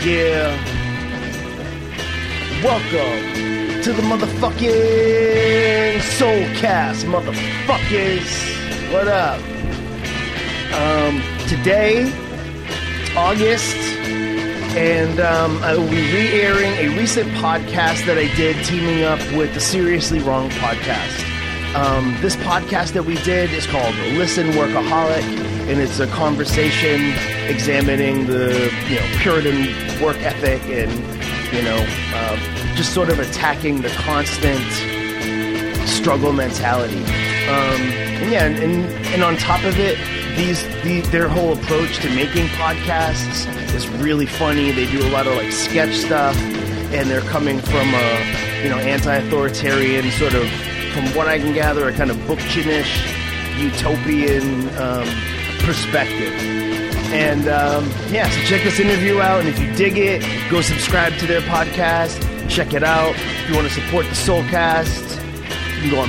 Yeah. Welcome to the motherfucking Soulcast, motherfuckers. What up? Today, August, and I will be re-airing a recent podcast that I did teaming up with the Seriously Wrong podcast. This podcast that we did is called Listen Workaholic, and it's a conversation examining the Puritan work ethic and just sort of attacking the constant struggle mentality. And on top of it, their whole approach to making podcasts is really funny. They do a lot of like sketch stuff, and they're coming from a anti-authoritarian sort of, from what I can gather, a kind of Bookchin-ish utopian perspective. And so check this interview out, and if you dig it, go subscribe to their podcast. Check it out. If you want to support the Soulcast, you can go on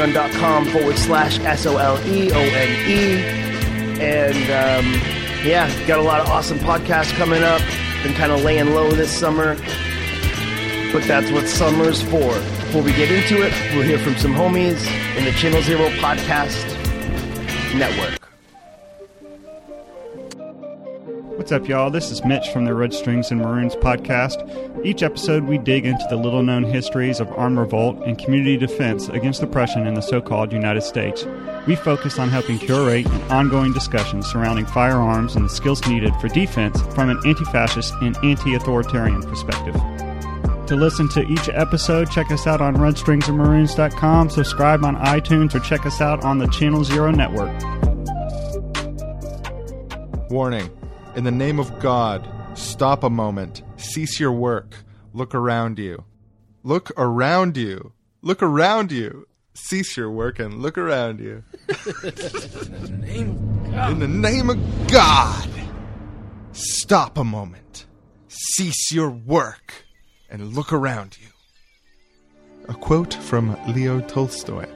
patreon.com/SOLEONE. And got a lot of awesome podcasts coming up. Been kind of laying low this summer, but that's what summer's for. Before we get into it, we'll hear from some homies in the Channel Zero Podcast Network. What's up, y'all? This is Mitch from the Red Strings and Maroons podcast. Each episode, we dig into the little-known histories of armed revolt and community defense against oppression in the so-called United States. We focus on helping curate an ongoing discussion surrounding firearms and the skills needed for defense from an anti-fascist and anti-authoritarian perspective. To listen to each episode, check us out on redstringsandmaroons.com, subscribe on iTunes, or check us out on the Channel Zero Network. Warning. In the name of God, stop a moment. Cease your work. Look around you. Look around you. Look around you. Cease your work and look around you. In the name of God, stop a moment. Cease your work and look around you. A quote from Leo Tolstoy.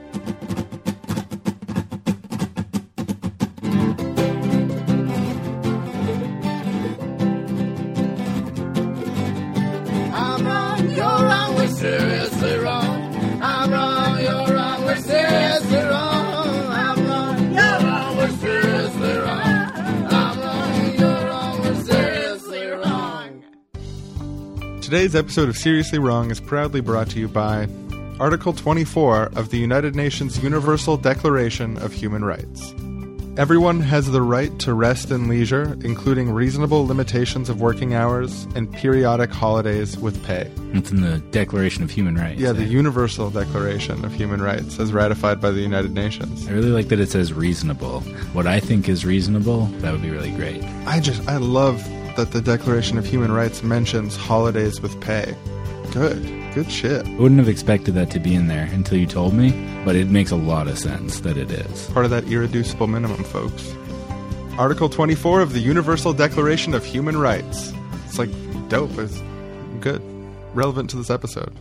Seriously wrong. I'm wrong, you're wrong, we're seriously wrong. I'm wrong, you're wrong, we're seriously wrong. I'm wrong, you're wrong, we're seriously wrong. Today's episode of Seriously Wrong is proudly brought to you by Article 24 of the United Nations Universal Declaration of Human Rights. Everyone has the right to rest and leisure, including reasonable limitations of working hours and periodic holidays with pay. It's in the Declaration of Human Rights. Yeah, the Universal Declaration of Human Rights, as ratified by the United Nations. I really like that it says reasonable. What I think is reasonable, that would be really great. I love that the Declaration of Human Rights mentions holidays with pay. Good shit. I wouldn't have expected that to be in there until you told me, but it makes a lot of sense that it is. Part of that irreducible minimum, folks. Article 24 of the Universal Declaration of Human Rights. It's like dope. It's good. Relevant to this episode.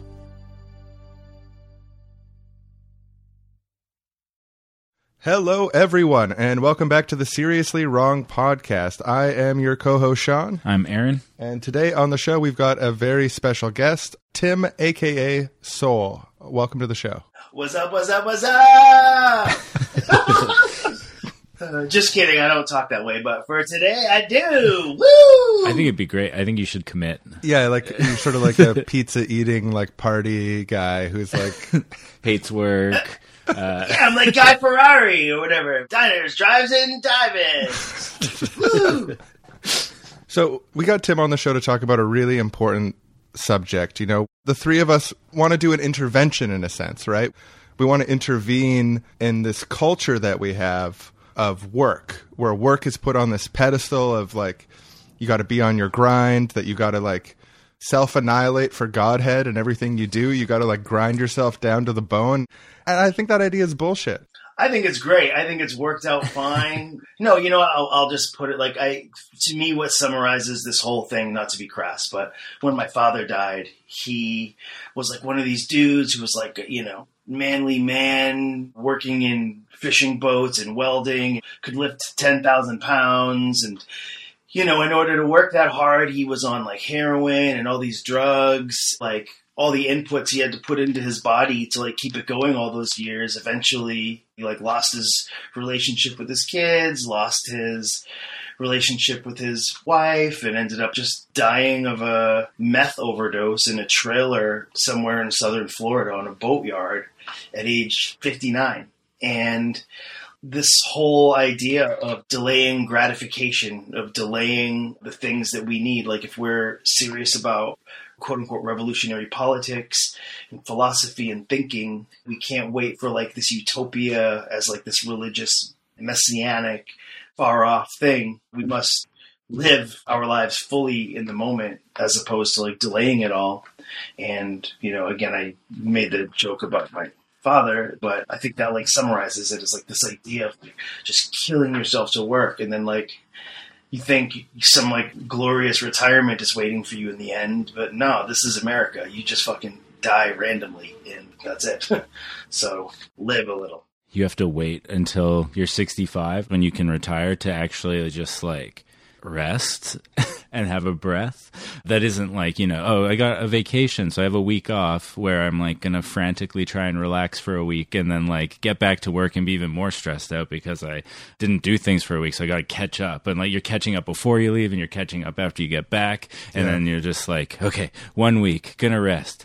Hello, everyone, and welcome back to the Seriously Wrong podcast. I am your co-host, Sean. I'm Aaron. And today on the show, we've got a very special guest, Tim, a.k.a. Soul. Welcome to the show. What's up, what's up, what's up? Just kidding, I don't talk that way, but for today, I do. Woo! I think it'd be great. I think you should commit. Yeah, like you're sort of like a pizza-eating, like, party guy who's like... hates work. Yeah, I'm like Guy Ferrari or whatever. Diners, drives in, dive-ins. Woo! So we got Tim on the show to talk about a really important subject. You know, the three of us want to do an intervention in a sense, right? We want to intervene in this culture that we have of work, where work is put on this pedestal of like, you got to be on your grind, that you got to like self-annihilate for Godhead and everything you do. You got to like grind yourself down to the bone. And I think that idea is bullshit. I think it's great. I think it's worked out fine. No, you know what? I'll just put it like to me, what summarizes this whole thing, not to be crass, but when my father died, he was like one of these dudes who was like, manly man working in fishing boats and welding, could lift 10,000 pounds. And in order to work that hard, he was on like heroin and all these drugs, like all the inputs he had to put into his body to like keep it going all those years. Eventually he like lost his relationship with his kids, lost his relationship with his wife, and ended up just dying of a meth overdose in a trailer somewhere in southern Florida on a boatyard at age 59. And this whole idea of delaying gratification, of delaying the things that we need, like if we're serious about quote unquote revolutionary politics and philosophy and thinking, we can't wait for like this utopia as like this religious, messianic, far off thing. We must live our lives fully in the moment as opposed to like delaying it all. And, again, I made the joke about my father, but I think that like summarizes it as like this idea of like, just killing yourself to work, and then like you think some like glorious retirement is waiting for you in the end, but no, this is America. You just fucking die randomly and that's it. So live a little. You have to wait until you're 65 when you can retire to actually just like rest and have a breath. That isn't like, I got a vacation, so I have a week off where I'm like going to frantically try and relax for a week and then like get back to work and be even more stressed out because I didn't do things for a week. So I got to catch up, and like you're catching up before you leave and you're catching up after you get back. And then you're just like, okay, 1 week, gonna rest.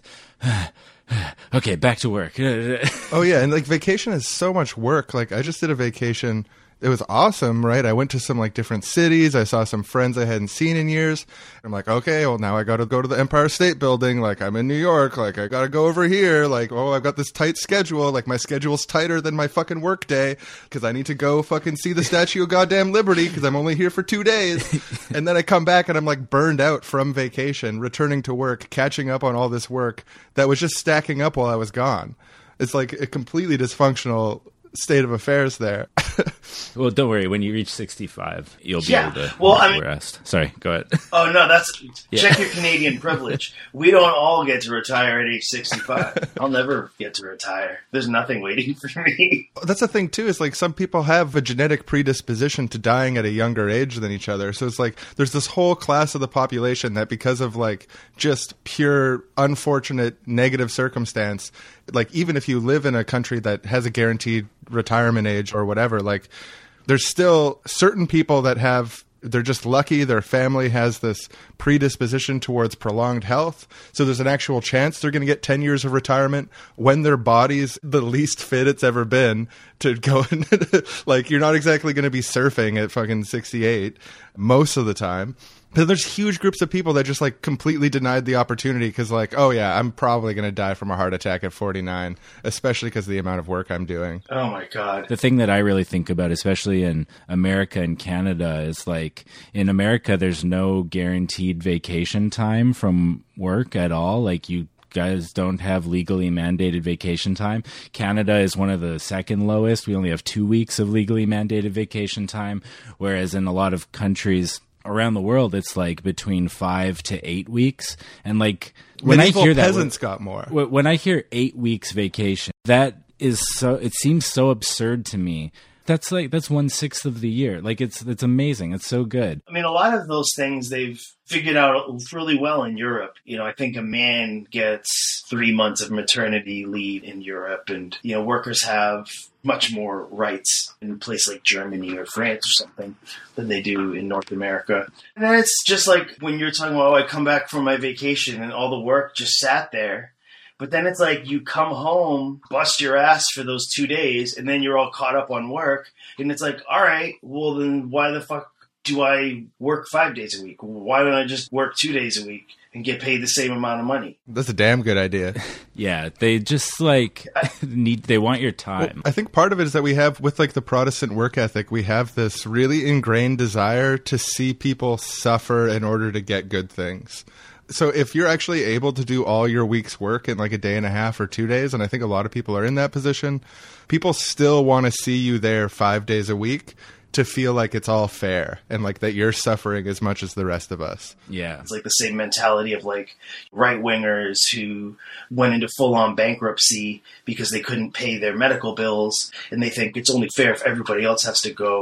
Okay, back to work. Oh yeah, and like vacation is so much work. Like I just did a vacation. It was awesome, right? I went to some like different cities. I saw some friends I hadn't seen in years. I'm like, okay, well now I got to go to the Empire State Building. Like I'm in New York. Like I got to go over here. Like, oh, I've got this tight schedule. Like my schedule's tighter than my fucking work day because I need to go fucking see the Statue of Goddamn Liberty because I'm only here for 2 days. And then I come back and I'm like burned out from vacation, returning to work, catching up on all this work that was just stacking up while I was gone. It's like a completely dysfunctional state of affairs there. Well, don't worry. When you reach 65, you'll be able to rest. Sorry, go ahead. Oh, no, check your Canadian privilege. We don't all get to retire at age 65. I'll never get to retire. There's nothing waiting for me. That's the thing, too, is like some people have a genetic predisposition to dying at a younger age than each other. So it's like there's this whole class of the population that because of like just pure unfortunate negative circumstance, like even if you live in a country that has a guaranteed retirement age or whatever, like there's still certain people that they're just lucky their family has this predisposition towards prolonged health, so there's an actual chance they're going to get 10 years of retirement when their body's the least fit it's ever been to go like you're not exactly going to be surfing at fucking 68 most of the time. But there's huge groups of people that just like completely denied the opportunity because like, oh yeah, I'm probably going to die from a heart attack at 49, especially because of the amount of work I'm doing. Oh my God. The thing that I really think about, especially in America and Canada, is like in America, there's no guaranteed vacation time from work at all. Like you guys don't have legally mandated vacation time. Canada is one of the second lowest. We only have 2 weeks of legally mandated vacation time, whereas in a lot of countries around the world, it's like between 5 to 8 weeks. And like when medieval I hear that, peasants got more. When I hear 8 weeks vacation, that is so. It seems so absurd to me. That's 1/6 of the year. Like it's amazing. It's so good. I mean, a lot of those things they've figured out really well in Europe. I think a man gets 3 months of maternity leave in Europe, and workers have much more rights in a place like Germany or France or something than they do in North America. And then it's just like when you're talking about, I come back from my vacation and all the work just sat there. But then it's like you come home, bust your ass for those 2 days, and then you're all caught up on work. And it's like, all right, well then why the fuck do I work 5 days a week? Why don't I just work 2 days a week and get paid the same amount of money? That's a damn good idea. Yeah, they just like they want your time. Well, I think part of it is that we have, with like the Protestant work ethic, we have this really ingrained desire to see people suffer in order to get good things. So if you're actually able to do all your week's work in like a day and a half or 2 days, and I think a lot of people are in that position, people still want to see you there 5 days a week to feel like it's all fair and like that you're suffering as much as the rest of us. Yeah. It's like the same mentality of like right-wingers who went into full-on bankruptcy because they couldn't pay their medical bills, and they think it's only fair if everybody else has to go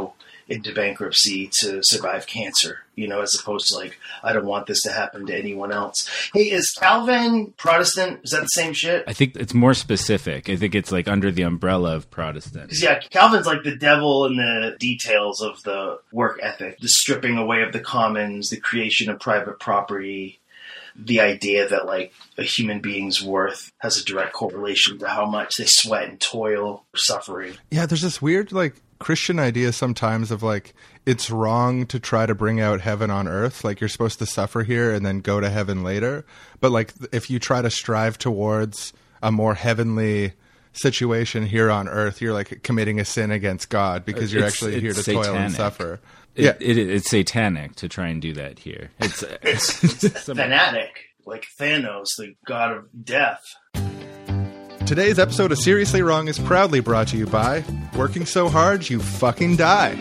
into bankruptcy to survive cancer, as opposed to like, I don't want this to happen to anyone else. Hey, is Calvin Protestant? Is that the same shit? I think it's more specific. I think it's like under the umbrella of Protestant. Because, yeah, Calvin's like the devil in the details of the work ethic, the stripping away of the commons, the creation of private property, the idea that like a human being's worth has a direct correlation to how much they sweat and toil or suffering. Yeah, there's this weird like Christian idea sometimes of like it's wrong to try to bring out heaven on earth. Like you're supposed to suffer here and then go to heaven later. But like if you try to strive towards a more heavenly situation here on earth, you're like committing a sin against God because you're actually here to satanic. toil and suffer. It's satanic to try and do that here. It's fanatic, like Thanos, the god of death. Today's episode of Seriously Wrong is proudly brought to you by Working So Hard You Fucking Die.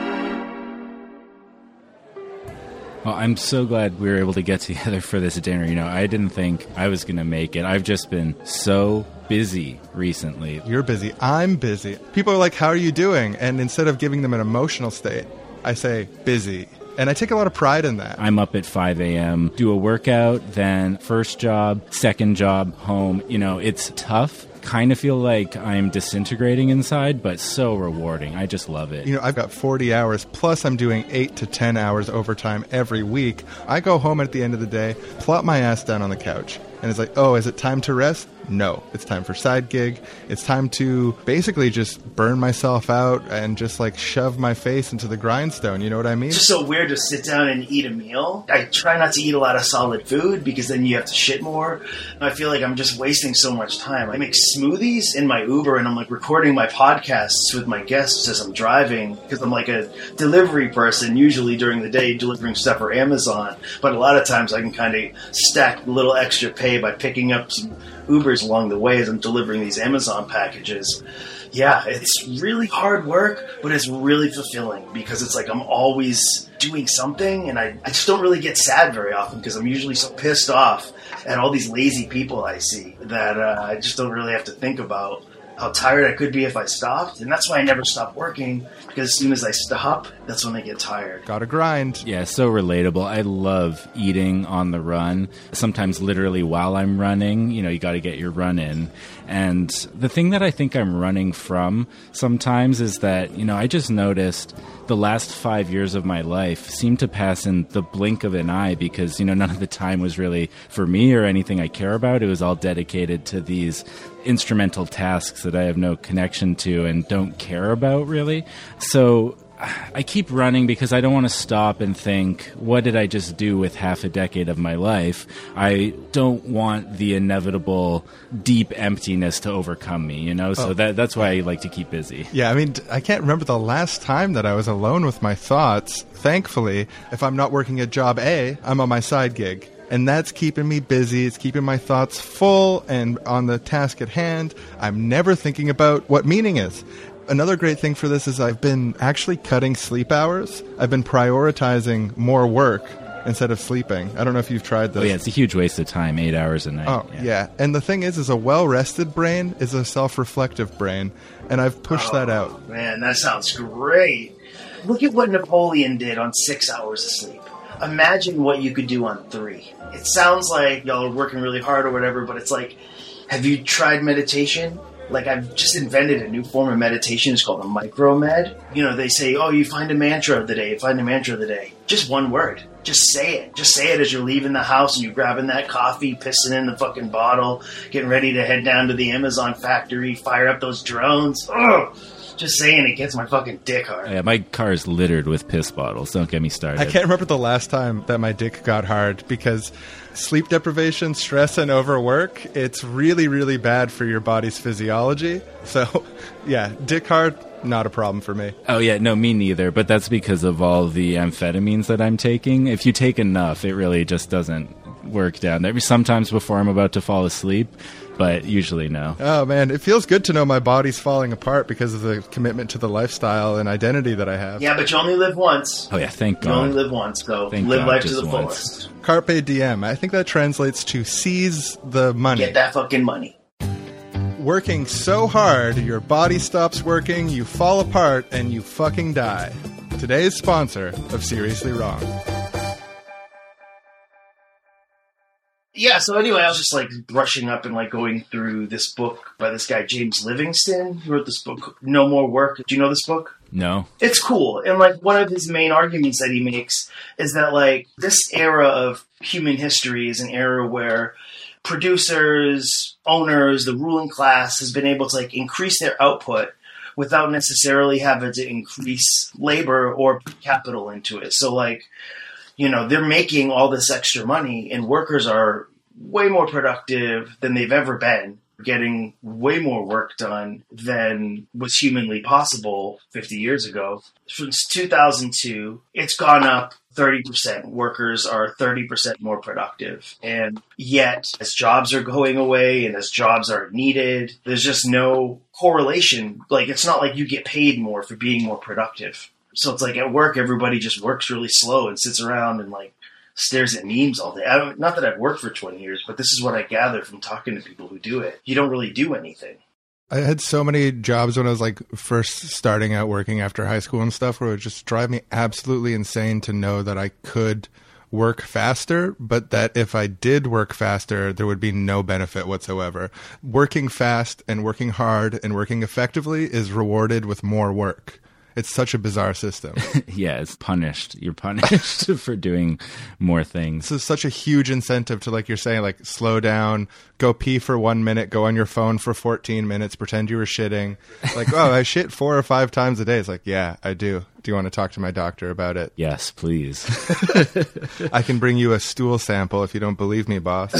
Well, I'm so glad we were able to get together for this dinner. I didn't think I was going to make it. I've just been so busy recently. You're busy. I'm busy. People are like, how are you doing? And instead of giving them an emotional state, I say busy. And I take a lot of pride in that. I'm up at 5 a.m., do a workout, then first job, second job, home. It's tough. Kind of feel like I'm disintegrating inside, but so rewarding. I just love it. I've got 40 hours, plus I'm doing 8 to 10 hours overtime every week. I go home at the end of the day, plop my ass down on the couch, and it's like, oh, is it time to rest? No. It's time for side gig. It's time to basically just burn myself out and just like shove my face into the grindstone. You know what I mean? It's just so weird to sit down and eat a meal. I try not to eat a lot of solid food because then you have to shit more. And I feel like I'm just wasting so much time. I make smoothies in my Uber and I'm like recording my podcasts with my guests as I'm driving because I'm like a delivery person usually during the day delivering stuff for Amazon. But a lot of times I can kind of stack a little extra pay by picking up some Ubers along the way as I'm delivering these Amazon packages. Yeah, it's really hard work, but it's really fulfilling because it's like I'm always doing something and I just don't really get sad very often because I'm usually so pissed off at all these lazy people I see that I just don't really have to think about how tired I could be if I stopped. And that's why I never stop working, because as soon as I stop, that's when I get tired. Gotta grind. Yeah, so relatable. I love eating on the run, sometimes literally while I'm running. You got to get your run in. And the thing that I think I'm running from sometimes is that, I just noticed the last 5 years of my life seemed to pass in the blink of an eye because, none of the time was really for me or anything I care about. It was all dedicated to these instrumental tasks that I have no connection to and don't care about really. So I keep running because I don't want to stop and think, what did I just do with half a decade of my life? I don't want the inevitable deep emptiness to overcome me, So that's why I like to keep busy. Yeah, I can't remember the last time that I was alone with my thoughts. Thankfully, if I'm not working at job A, I'm on my side gig. And that's keeping me busy. It's keeping my thoughts full and on the task at hand. I'm never thinking about what meaning is. Another great thing for this is I've been actually cutting sleep hours. I've been prioritizing more work instead of sleeping. I don't know if you've tried this. Oh, yeah, it's a huge waste of time, 8 hours a night. Oh, yeah. And the thing is a well-rested brain is a self-reflective brain. And I've pushed that out. Man, that sounds great. Look at what Napoleon did on 6 hours of sleep. Imagine what you could do on 3. It sounds like y'all are working really hard or whatever, but it's like, have you tried meditation? Like, I've just invented a new form of meditation. It's called a micromed. They say, oh, you find a mantra of the day. Find a mantra of the day. Just one word. Just say it. Just say it as you're leaving the house and you're grabbing that coffee, pissing in the fucking bottle, getting ready to head down to the Amazon factory, fire up those drones. Ugh! Just saying it gets my fucking dick hard. Yeah, my car is littered with piss bottles. Don't get me started. I can't remember the last time that my dick got hard because sleep deprivation, stress, and overwork, it's really, really bad for your body's physiology. So, yeah, dick hard, not a problem for me. Oh, yeah, no, me neither. But that's because of all the amphetamines that I'm taking. If you take enough, it really just doesn't work down there. Sometimes before I'm about to fall asleep, but usually no. Oh, man, it feels good to know my body's falling apart because of the commitment to the lifestyle and identity that I have. Yeah, but you only live once. Oh, yeah, thank God. You only live once, so live life to the fullest. Carpe diem. I think that translates to seize the money. Get that fucking money. Working so hard, your body stops working, you fall apart, and you fucking die. today's sponsor of Seriously Wrong. Yeah, so anyway, I was just like brushing up and like going through this book by this guy, James Livingston. He wrote this book, No More Work. Do you know this book? No. It's cool. And like one of his main arguments that he makes is that like this era of human history is an era where producers, owners, the ruling class has been able to like increase their output without necessarily having to increase labor or put capital into it. So like, you know, they're making all this extra money and workers are way more productive than they've ever been, getting way more work done than was humanly possible 50 years ago. Since 2002, it's gone up 30%. Workers are 30% more productive. And yet, as jobs are going away and as jobs are needed, there's just no correlation. Like, it's not like you get paid more for being more productive. So it's like at work, everybody just works really slow and sits around and like stares at memes all day. Not that I've worked for 20 years, but this is what I gather from talking to people who do it. You don't really do anything. I had so many jobs when I was like first starting out working after high school and stuff where it would just drive me absolutely insane to know that I could work faster, but that if I did work faster, there would be no benefit whatsoever. Working fast and working hard and working effectively is rewarded with more work. It's such a bizarre system. Yeah, it's punished. You're punished for doing more things. This is such a huge incentive to, like you're saying, like slow down, go pee for 1 minute, go on your phone for 14 minutes, pretend you were shitting. Like, oh, I shit 4 or 5 times a day. It's like, yeah, I do. Do you want to talk to my doctor about it? Yes, please. I can bring you a stool sample if you don't believe me, boss.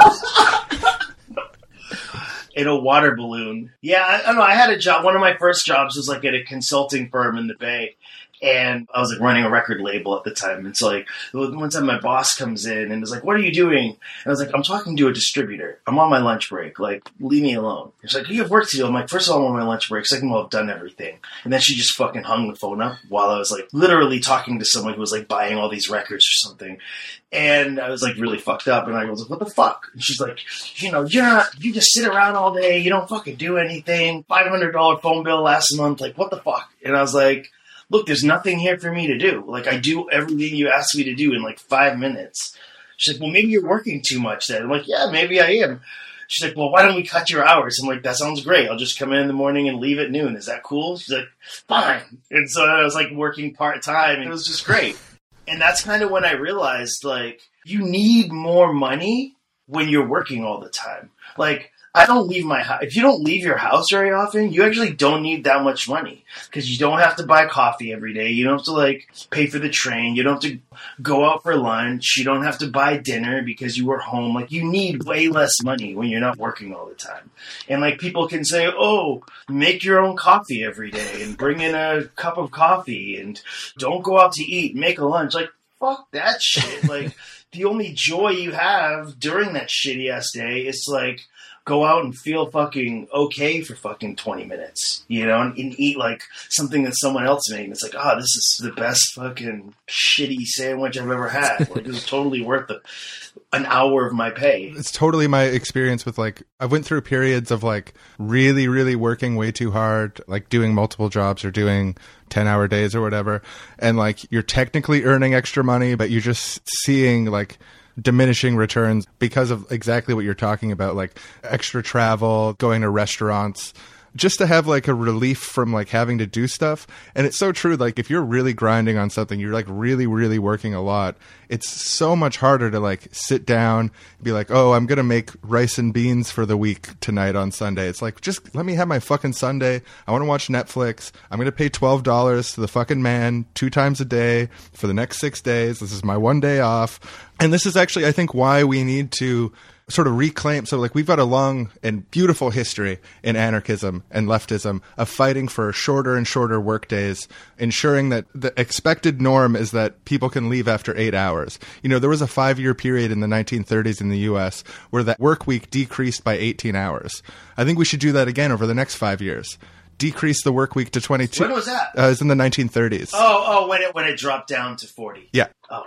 In a water balloon. Yeah, I don't know. I had a job. One of my first jobs was like at a consulting firm in the Bay. And I was like running a record label at the time. And so like one time my boss comes in and is like, what are you doing? And I was like, I'm talking to a distributor. I'm on my lunch break. Like, leave me alone. He's like, you have work to do. I'm like, first of all, I'm on my lunch break. Second of all, I've done everything. And then she just fucking hung the phone up while I was like literally talking to someone who was like buying all these records or something. And I was like really fucked up. And I was like, what the fuck? And she's like, you know, you just sit around all day. You don't fucking do anything. $500 phone bill last month. Like, what the fuck? And I was like, look, there's nothing here for me to do. Like, I do everything you asked me to do in like 5 minutes. She's like, well, maybe you're working too much then. I'm like, yeah, maybe I am. She's like, well, why don't we cut your hours? I'm like, that sounds great. I'll just come in the morning and leave at noon. Is that cool? She's like, fine. And so I was like working part-time and it was just great. And that's kind of when I realized, like, you need more money when you're working all the time. Like, I don't leave my house. If you don't leave your house very often, you actually don't need that much money because you don't have to buy coffee every day. You don't have to like pay for the train. You don't have to go out for lunch. You don't have to buy dinner because you were home. Like, you need way less money when you're not working all the time. And like people can say, oh, make your own coffee every day and bring in a cup of coffee and don't go out to eat, make a lunch. Like, fuck that shit. Like, the only joy you have during that shitty ass day is to like go out and feel fucking okay for fucking 20 minutes, you know, and eat like something that someone else made. And it's like, oh, this is the best fucking shitty sandwich I've ever had. Like, it was totally worth an hour of my pay. It's totally my experience with like, I went through periods of like really, really working way too hard, like doing multiple jobs or doing 10-hour days or whatever. And like, you're technically earning extra money, but you're just seeing like diminishing returns because of exactly what you're talking about, like extra travel, going to restaurants, just to have like a relief from like having to do stuff. And it's so true. Like, if you're really grinding on something, you're like really, really working a lot. It's so much harder to like sit down and be like, oh, I'm going to make rice and beans for the week tonight on Sunday. It's like, just let me have my fucking Sunday. I want to watch Netflix. I'm going to pay $12 to the fucking man 2 times a day for the next 6 days. This is my one day off. And this is actually, I think, why we need to sort of reclaim. So like, we've got a long and beautiful history in anarchism and leftism of fighting for shorter and shorter work days, ensuring that the expected norm is that people can leave after 8 hours. You know, there was a 5-year period in the 1930s in the US where that work week decreased by 18 hours. I think we should do that again over the next 5 years. Decrease the work week to 22. When was that? It was in the 1930s. Oh, when it dropped down to 40. Yeah. Okay.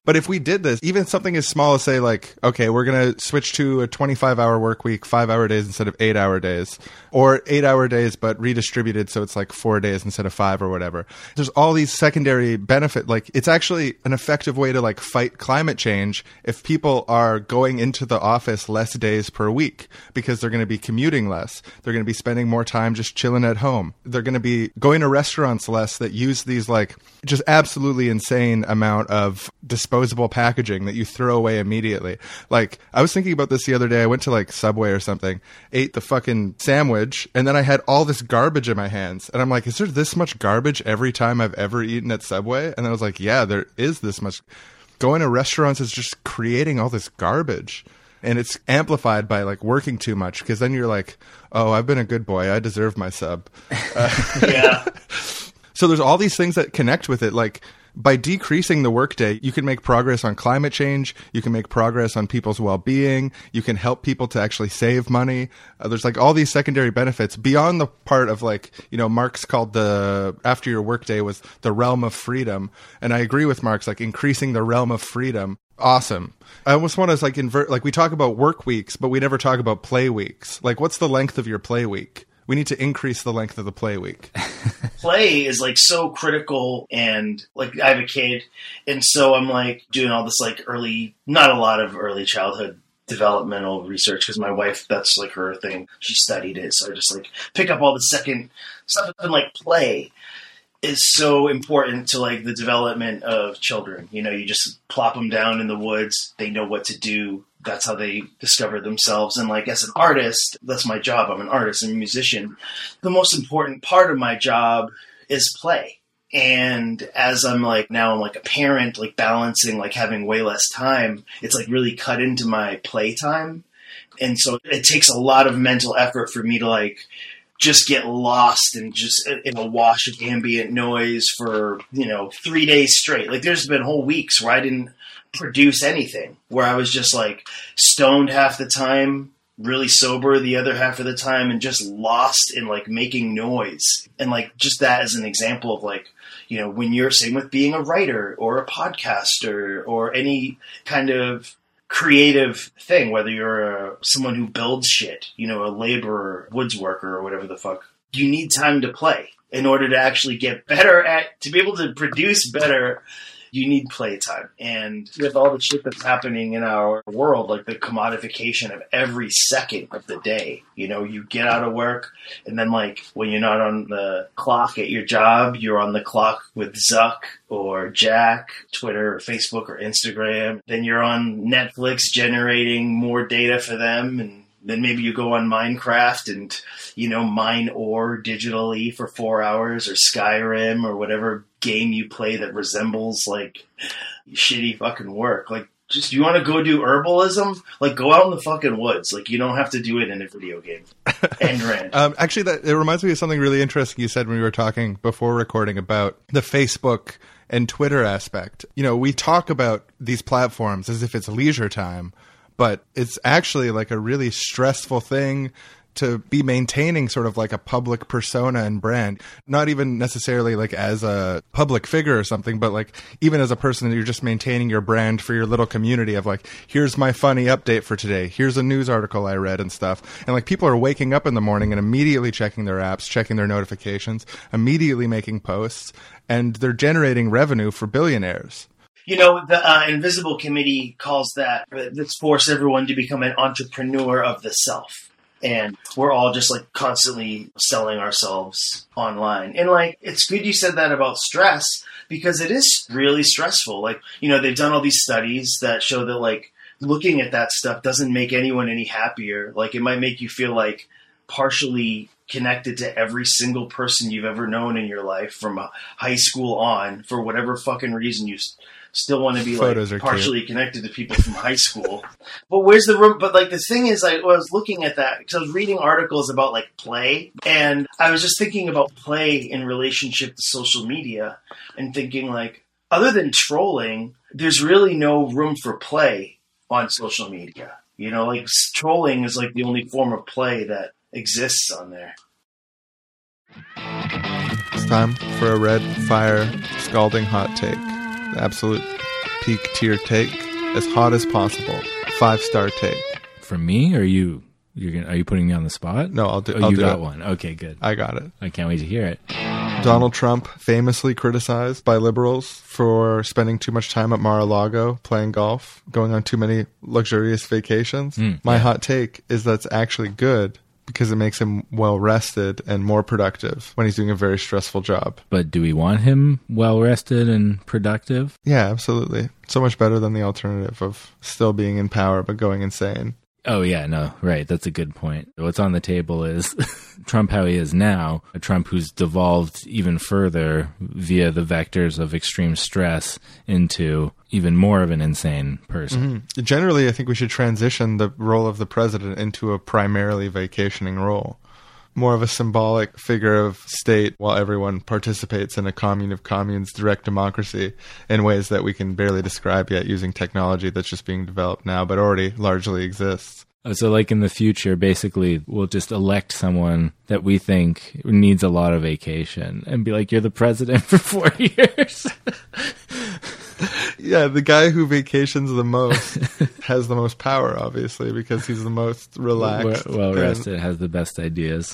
But if we did this, even something as small as say like, okay, we're going to switch to a 25-hour work week, 5-hour days instead of 8-hour days, or 8-hour days but redistributed so it's like 4 days instead of 5 or whatever. There's all these secondary benefit. Like it's actually an effective way to like fight climate change if people are going into the office less days per week because they're going to be commuting less. They're going to be spending more time just chilling at home. They're going to be going to restaurants less that use these like just absolutely insane amount of disposable packaging that you throw away immediately. Like I was thinking about this the other day. I went to like Subway or something, ate the fucking sandwich, and then I had all this garbage in my hands. And I'm like, is there this much garbage every time I've ever eaten at Subway? And then I was like, yeah, there is this much. Going to restaurants is just creating all this garbage. And it's amplified by like working too much because then you're like, oh, I've been a good boy. I deserve my sub. Yeah. So there's all these things that connect with it. Like by decreasing the workday, you can make progress on climate change. You can make progress on people's well-being. You can help people to actually save money. There's like all these secondary benefits beyond the part of like, you know, Marx called the after your workday was the realm of freedom. And I agree with Marx, like increasing the realm of freedom. Awesome. I almost want to like invert, like we talk about work weeks, but we never talk about play weeks. Like what's the length of your play week? We need to increase the length of the play week. Play is like so critical, and like I have a kid, and so I'm like doing all this like not a lot of early childhood developmental research because my wife, that's like her thing. She studied it, so I just like pick up all the second stuff, and like play is so important to like the development of children. You know, you just plop them down in the woods, they know what to do. That's how they discover themselves. And like as an artist, that's my job. I'm an artist and a musician. The most important part of my job is play. And as I'm like, now I'm like a parent, like balancing, like having way less time, it's like really cut into my play time. And so it takes a lot of mental effort for me to like just get lost and just in a wash of ambient noise for, 3 days straight. Like there's been whole weeks where I didn't produce anything, where I was just like stoned half the time, really sober the other half of the time, and just lost in like making noise. And like just that as an example of like, when you're same with being a writer or a podcaster or any kind of creative thing, whether you're someone who builds shit, a laborer, woods worker, or whatever the fuck, you need time to play in order to actually get better to be able to produce better. You need playtime. And with all the shit that's happening in our world, like the commodification of every second of the day, you get out of work, and then like when you're not on the clock at your job, you're on the clock with Zuck or Jack, Twitter or Facebook or Instagram. Then you're on Netflix generating more data for them, and then maybe you go on Minecraft and, mine ore digitally for 4 hours, or Skyrim or whatever game you play that resembles like shitty fucking work. Like, just you want to go do herbalism? Like, go out in the fucking woods. Like, you don't have to do it in a video game. End rant. Actually, it reminds me of something really interesting you said when we were talking before recording about the Facebook and Twitter aspect. We talk about these platforms as if it's leisure time, but it's actually like a really stressful thing to be maintaining sort of like a public persona and brand, not even necessarily like as a public figure or something, but like even as a person, you're just maintaining your brand for your little community of like, here's my funny update for today. Here's a news article I read and stuff. And like people are waking up in the morning and immediately checking their apps, checking their notifications, immediately making posts, and they're generating revenue for billionaires. The Invisible Committee calls that, let's force everyone to become an entrepreneur of the self. And we're all just like constantly selling ourselves online. And like, it's good you said that about stress, because it is really stressful. Like, they've done all these studies that show that like looking at that stuff doesn't make anyone any happier. Like it might make you feel like partially connected to every single person you've ever known in your life from high school on, for whatever fucking reason you still want to be Photos like are partially connected to people from high school. But where's the room? But like the thing is, I was looking at that because I was reading articles about like play, and I was just thinking about play in relationship to social media and thinking like, other than trolling, there's really no room for play on social media. Like trolling is like the only form of play that exists on there. It's time for a red fire scalding hot take. The absolute peak tier take, as hot as possible. 5-star take. For me, or are you putting me on the spot? No, I'll do. Oh, I'll you do got it. one. Okay, good. I got it. I can't wait to hear it. Donald Trump famously criticized by liberals for spending too much time at Mar-a-Lago playing golf, going on too many luxurious vacations. My hot take is that's actually good because it makes him well rested and more productive when he's doing a very stressful job. But do we want him well rested and productive? Yeah, absolutely. So much better than the alternative of still being in power but going insane. Oh, yeah, no, right. That's a good point. What's on the table is Trump how he is now, a Trump who's devolved even further via the vectors of extreme stress into even more of an insane person. Generally, I think we should transition the role of the president into a primarily vacationing role. More of a symbolic figure of state while everyone participates in a commune of communes, direct democracy, in ways that we can barely describe yet using technology that's just being developed now but already largely exists. So like in the future, basically, we'll just elect someone that we think needs a lot of vacation and be like, you're the president for 4 years. Yeah, the guy who vacations the most has the most power, obviously, because he's the most relaxed. Well rested, has the best ideas.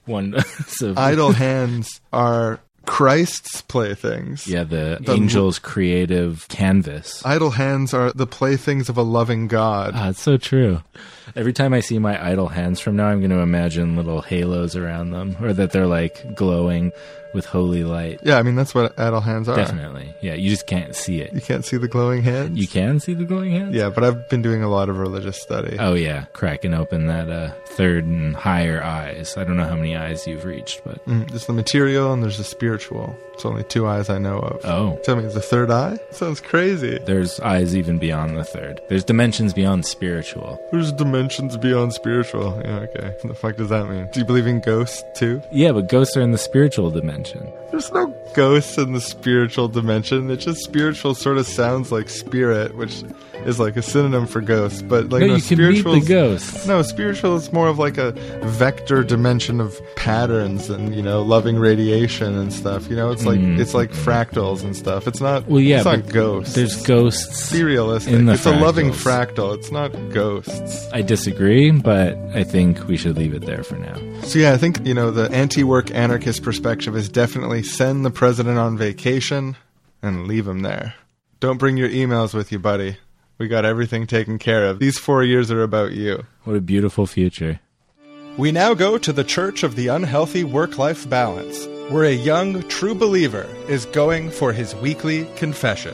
Idle hands are Christ's playthings. Yeah, the angel's creative canvas. Idle hands are the playthings of a loving God. It's so true. Every time I see my idle hands from now, I'm going to imagine little halos around them, or that they're like glowing with holy light. Yeah, I mean, that's what idle hands are. Definitely. Yeah, you just can't see it. You can't see the glowing hands? You can see the glowing hands? Yeah, but I've been doing a lot of religious study. Oh, yeah. Cracking open that third and higher eyes. I don't know how many eyes you've reached, but... There's the material and there's the spiritual. It's only 2 eyes I know of. Oh. Tell me, is the third eye? Sounds crazy. There's eyes even beyond the third. There's dimensions beyond spiritual. There's dimensions beyond spiritual. Yeah, okay. What the fuck does that mean? Do you believe in ghosts, too? Yeah, but ghosts are in the spiritual dimension. There's no ghosts in the spiritual dimension. It's just spiritual sort of sounds like spirit, which is like a synonym for ghosts. But like, no, you can meet the ghosts. No, spiritual is more of like a vector dimension of patterns and, you know, loving radiation and stuff. You know, it's like it's like fractals and stuff. It's not. Well, yeah, it's not ghosts. There's ghosts. Be realistic. It's a loving fractal. It's not ghosts. I disagree, but I think we should leave it there for now. So yeah, I think, you know, the anti-work anarchist perspective is definitely send the president on vacation and leave him there. Don't bring your emails with you, buddy. We got everything taken care of. These 4 years are about you. What a beautiful future. We now go to the Church of the Unhealthy Work-Life Balance, where a young true believer is going for his weekly confession.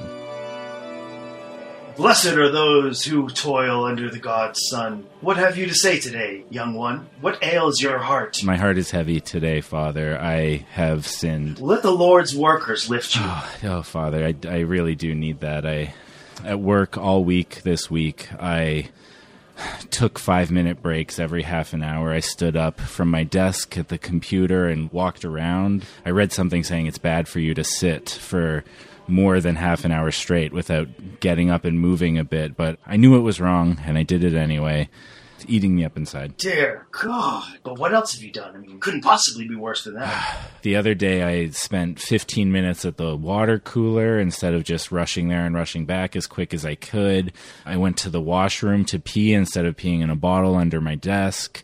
Blessed are those who toil under the God's sun. What have you to say today, young one? What ails your heart? My heart is heavy today, Father. I have sinned. Let the Lord's workers lift you. Oh, Father, I really do need that. At work all week this week, I took 5-minute breaks every half an hour. I stood up from my desk at the computer and walked around. I read something saying it's bad for you to sit for more than half an hour straight without getting up and moving a bit, but I knew it was wrong, and I did it anyway. It's eating me up inside. Dear God. But what else have you done? I mean, couldn't possibly be worse than that. The other day, I spent 15 minutes at the water cooler instead of just rushing there and rushing back as quick as I could. I went to the washroom to pee instead of peeing in a bottle under my desk.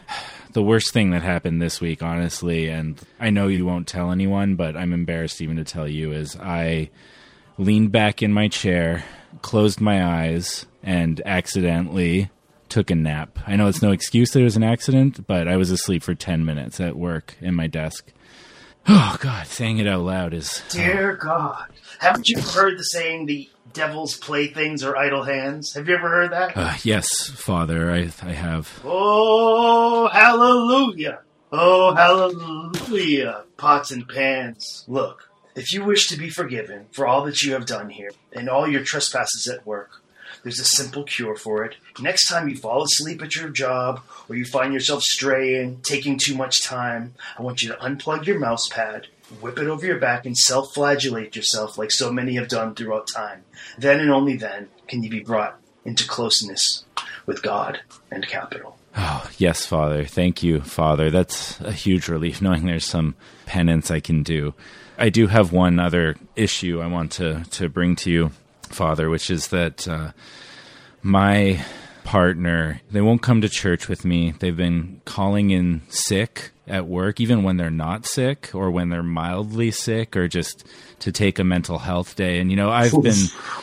The worst thing that happened this week, honestly, and I know you won't tell anyone, but I'm embarrassed even to tell you, is I leaned back in my chair, closed my eyes, and accidentally took a nap. I know it's no excuse that it was an accident, but I was asleep for 10 minutes at work in my desk. Oh, God, saying it out loud is... Dear God. Haven't you heard the saying, the devil's playthings are idle hands? Have you ever heard that? Yes, Father, I have. Oh, hallelujah. Oh, hallelujah. Pots and pans. Look, if you wish to be forgiven for all that you have done here and all your trespasses at work, there's a simple cure for it. Next time you fall asleep at your job or you find yourself straying, taking too much time, I want you to unplug your mouse pad, whip it over your back, and self-flagellate yourself like so many have done throughout time. Then and only then can you be brought into closeness with God and capital. Oh, yes, Father. Thank you, Father. That's a huge relief, knowing there's some penance I can do. I do have one other issue I want to bring to you. Father, which is that my partner, they won't come to church with me. They've been calling in sick at work, even when they're not sick or when they're mildly sick, or just to take a mental health day. And, I've been,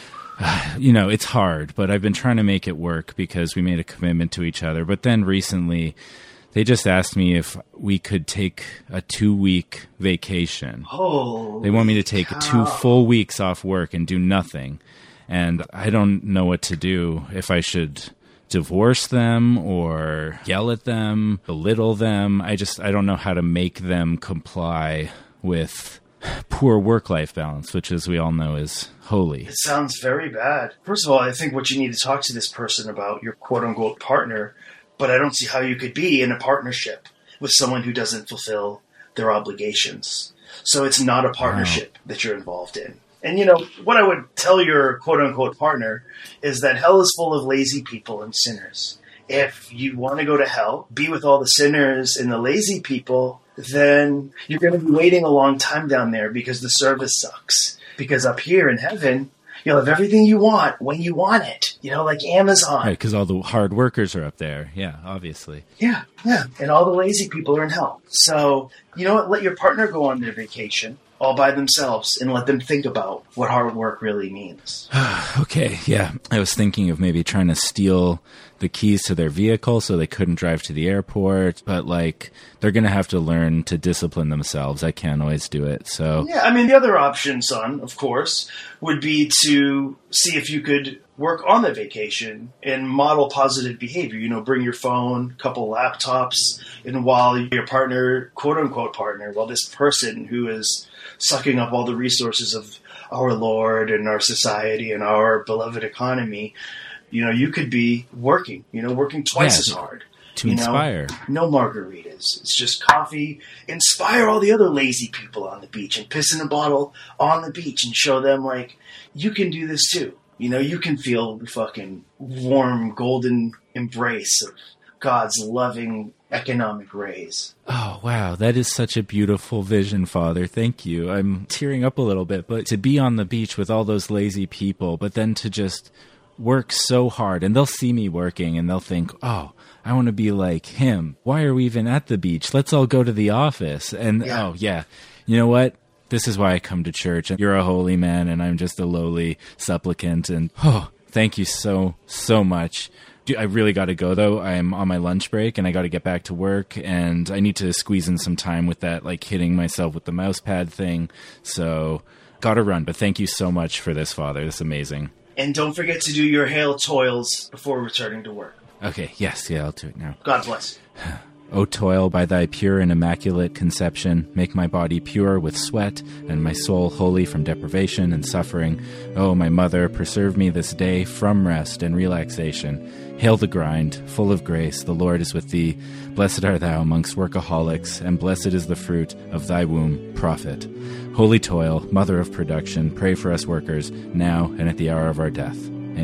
it's hard, but I've been trying to make it work because we made a commitment to each other. But then recently, they just asked me if we could take a 2-week vacation. They want me to take 2 full weeks off work and do nothing. And I don't know what to do, if I should divorce them or yell at them, belittle them. I don't know how to make them comply with poor work-life balance, which, as we all know, is holy. It sounds very bad. First of all, I think what you need to talk to this person about, your quote-unquote partner, but I don't see how you could be in a partnership with someone who doesn't fulfill their obligations. So it's not a partnership that you're involved in. And, what I would tell your quote-unquote partner is that hell is full of lazy people and sinners. If you want to go to hell, be with all the sinners and the lazy people, then you're going to be waiting a long time down there because the service sucks. Because up here in heaven, you'll have everything you want when you want it. Like Amazon. Right, because all the hard workers are up there. Yeah, obviously. Yeah. And all the lazy people are in hell. So, let your partner go on their vacation all by themselves and let them think about what hard work really means. Okay, yeah. I was thinking of maybe trying to steal the keys to their vehicle so they couldn't drive to the airport, but they're going to have to learn to discipline themselves. I can't always do it. So yeah, the other option, son, of course, would be to see if you could work on the vacation and model positive behavior. Bring your phone, couple laptops, and while your partner, quote unquote partner, while this person who is sucking up all the resources of our Lord and our society and our beloved economy, you could be working twice as hard. To inspire. No margaritas. It's just coffee. Inspire all the other lazy people on the beach and piss in a bottle on the beach and show them, you can do this too. You can feel the fucking warm, golden embrace of God's loving economic rays. Oh, wow. That is such a beautiful vision, Father. Thank you. I'm tearing up a little bit, but to be on the beach with all those lazy people, but then to just work so hard, and they'll see me working and they'll think, oh, I want to be like him. Why are we even at the beach? Let's all go to the office. And oh, yeah. You know what? This is why I come to church. You're a holy man and I'm just a lowly supplicant. And thank you so much. I really got to go, though. I'm on my lunch break, and I got to get back to work, and I need to squeeze in some time with that, hitting myself with the mouse pad thing. So, got to run. But thank you so much for this, Father. This is amazing. And don't forget to do your Hail toils before returning to work. Okay, yes, I'll do it now. God bless. O toil by thy pure and immaculate conception, make my body pure with sweat, and my soul holy from deprivation and suffering. O my mother, preserve me this day from rest and relaxation. Hail the grind, full of grace, the Lord is with thee. Blessed art thou amongst workaholics, and blessed is the fruit of thy womb, prophet. Holy toil, mother of production, pray for us workers, now and at the hour of our death.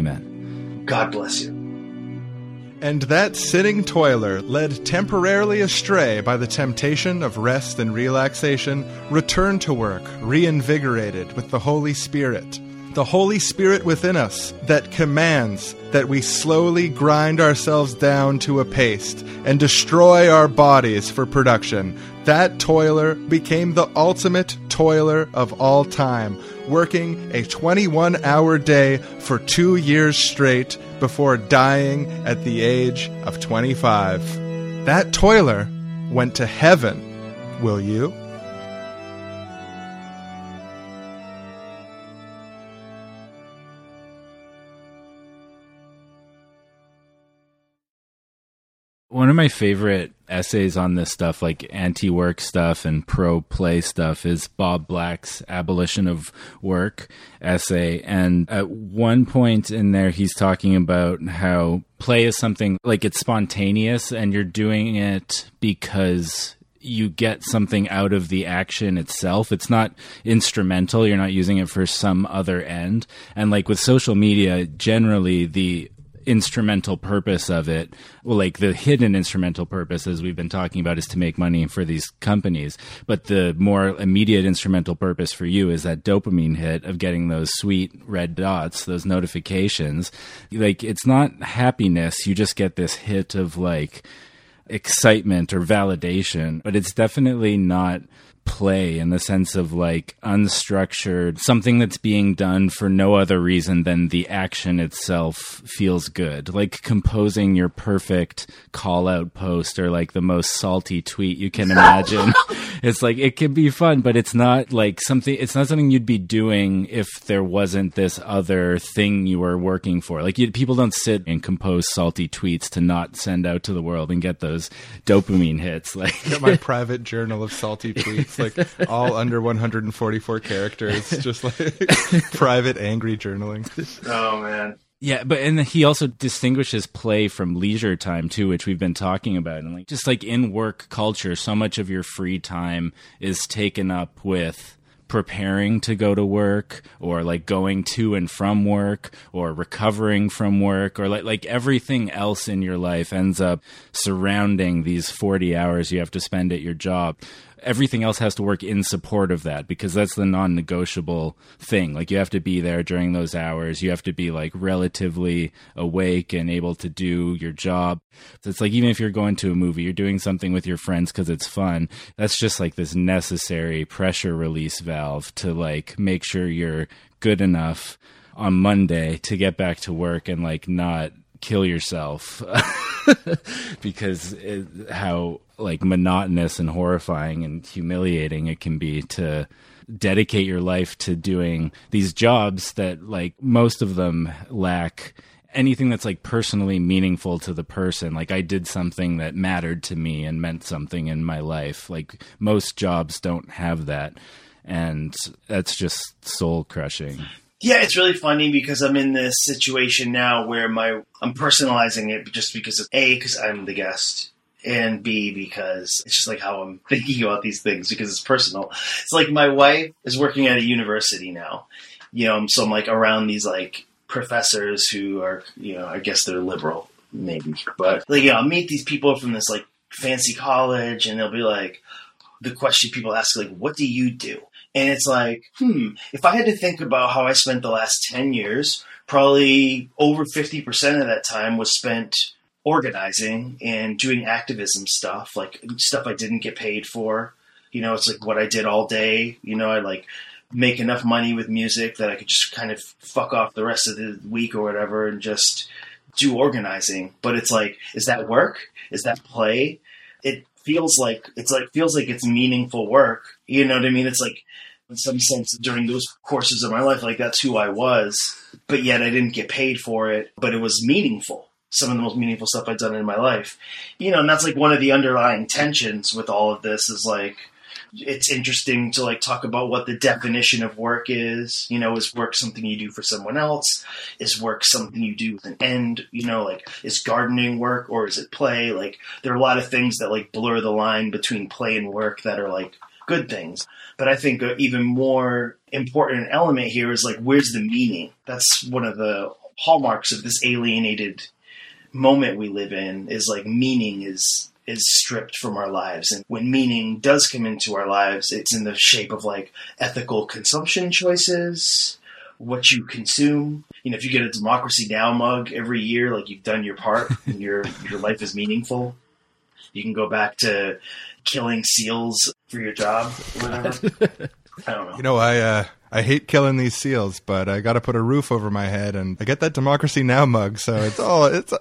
Amen. God bless you. And that sitting toiler, led temporarily astray by the temptation of rest and relaxation, returned to work, reinvigorated with the Holy Spirit. The Holy Spirit within us that commands that we slowly grind ourselves down to a paste and destroy our bodies for production. That toiler became the ultimate toiler of all time, working a 21-hour day for 2 years straight before dying at the age of 25. That toiler went to heaven. Will you? One of my favorite essays on this stuff, like anti-work stuff and pro-play stuff, is Bob Black's Abolition of Work essay. And at one point in there, he's talking about how play is something like it's spontaneous and you're doing it because you get something out of the action itself. It's not instrumental. You're not using it for some other end. And like with social media, generally the instrumental purpose of it, well, like the hidden instrumental purpose, as we've been talking about, is to make money for these companies. But the more immediate instrumental purpose for you is that dopamine hit of getting those sweet red dots, those notifications. Like, it's not happiness. You just get this hit of like excitement or validation, but it's definitely not play in the sense of like unstructured, something that's being done for no other reason than the action itself feels good. Like composing your perfect call out post or like the most salty tweet you can imagine. It's like, it can be fun, but it's not like something, it's not something you'd be doing if there wasn't this other thing you were working for. Like people don't sit and compose salty tweets to not send out to the world and get those dopamine hits. Like got my private journal of salty tweets. Like all under 144 characters, just like private angry journaling. Oh man. Yeah, but and he also distinguishes play from leisure time too, which we've been talking about. And like just like in work culture, so much of your free time is taken up with preparing to go to work, or like going to and from work, or recovering from work, or like everything else in your life ends up surrounding these 40 hours you have to spend at your job. Everything else has to work in support of that, because that's the non-negotiable thing. Like you have to be there during those hours. You have to be like relatively awake and able to do your job. So it's like, even if you're going to a movie, you're doing something with your friends because it's fun. That's just like this necessary pressure release valve to like make sure you're good enough on Monday to get back to work and like not kill yourself because how like monotonous and horrifying and humiliating it can be to dedicate your life to doing these jobs that like most of them lack anything that's like personally meaningful to the person. Like I did something that mattered to me and meant something in my life. Like most jobs don't have that, and that's just soul crushing. Yeah, it's really funny because I'm in this situation now where I'm personalizing it just because of A, because I'm the guest, and B, because it's just like how I'm thinking about these things because it's personal. It's like my wife is working at a university now, so I'm like around these like professors who are, I guess they're liberal, maybe, but like, I'll meet these people from this like fancy college, and they'll be like, the question people ask, like, what do you do? And it's like, if I had to think about how I spent the last 10 years, probably over 50% of that time was spent organizing and doing activism stuff, like stuff I didn't get paid for. It's like what I did all day. I like make enough money with music that I could just kind of fuck off the rest of the week or whatever and just do organizing. But it's like, is that work? Is that play? It feels like it's meaningful work. You know what I mean? It's like, in some sense, during those courses of my life, like that's who I was, but yet I didn't get paid for it, but it was meaningful. Some of the most meaningful stuff I've done in my life, and that's like one of the underlying tensions with all of this is like, it's interesting to like talk about what the definition of work is. Is work something you do for someone else? Is work something you do with an end? Like, is gardening work or is it play? Like, there are a lot of things that like blur the line between play and work that are like good things. But I think an even more important element here is like, where's the meaning? That's one of the hallmarks of this alienated moment we live in, is like meaning is stripped from our lives. And when meaning does come into our lives, it's in the shape of like ethical consumption choices, what you consume. If you get a Democracy Now! Mug every year, like you've done your part and your life is meaningful. You can go back to killing seals for your job or whatever. I don't know. I hate killing these seals, but I got to put a roof over my head, and I get that Democracy Now! Mug, so it's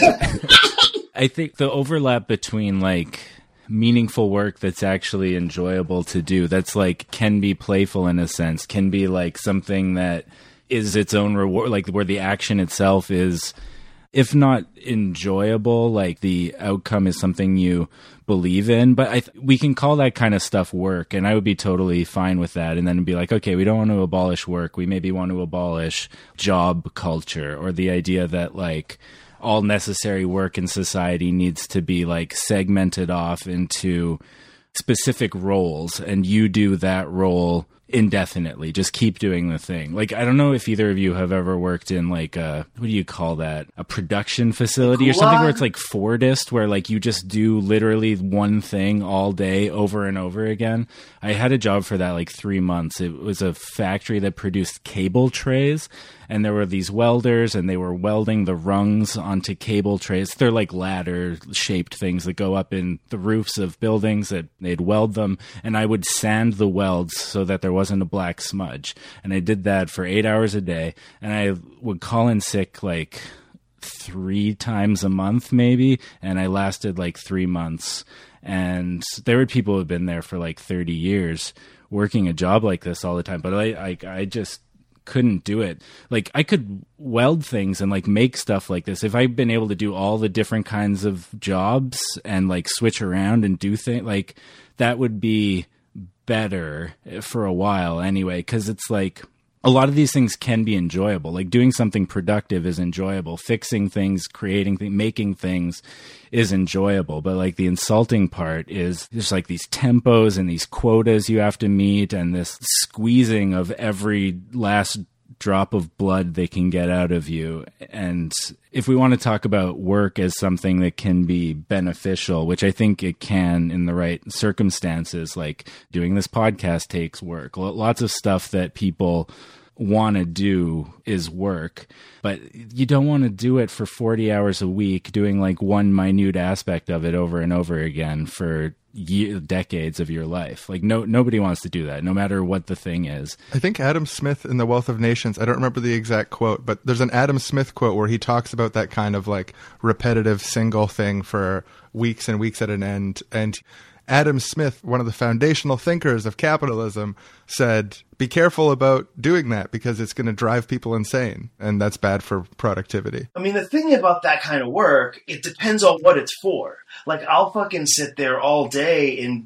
I think the overlap between like meaningful work that's actually enjoyable to do, that's like can be playful in a sense, can be like something that is its own reward, like where the action itself is, if not enjoyable, like the outcome is something you believe in. But we can call that kind of stuff work, and I would be totally fine with that. And then be like, okay, we don't want to abolish work. We maybe want to abolish job culture, or the idea that like all necessary work in society needs to be like segmented off into specific roles, and you do that role indefinitely. Just keep doing the thing. Like, I don't know if either of you have ever worked in like what do you call that? A production facility or something where it's like Fordist, where like you just do literally one thing all day over and over again. I had a job for that like 3 months. It was a factory that produced cable trays, and there were these welders, and they were welding the rungs onto cable trays. They're like ladder-shaped things that go up in the roofs of buildings. That they'd weld them, and I would sand the welds so that there wasn't a black smudge. And I did that for 8 hours a day, and I would call in sick like 3 times a month maybe, and I lasted like 3 months. And there were people who had been there for like 30 years working a job like this all the time, but I just couldn't do it. Like, I could weld things and like make stuff like this if I'd been able to do all the different kinds of jobs and like switch around and do things, like that would be better for a while anyway, because it's like a lot of these things can be enjoyable. Like, doing something productive is enjoyable. Fixing things, creating things, making things is enjoyable. But like the insulting part is there's like these tempos and these quotas you have to meet, and this squeezing of every last drop of blood they can get out of you. And if we want to talk about work as something that can be beneficial, which I think it can in the right circumstances, like doing this podcast takes work. Lots of stuff that people want to do is work, but you don't want to do it for 40 hours a week, doing like one minute aspect of it over and over again for decades of your life. Like, nobody wants to do that, no matter what the thing is. I think Adam Smith in The Wealth of Nations, I don't remember the exact quote, but there's an Adam Smith quote where he talks about that kind of like repetitive single thing for weeks and weeks at an end. And Adam Smith, one of the foundational thinkers of capitalism, said, be careful about doing that because it's going to drive people insane, and that's bad for productivity. I mean, the thing about that kind of work, it depends on what it's for. Like, I'll fucking sit there all day and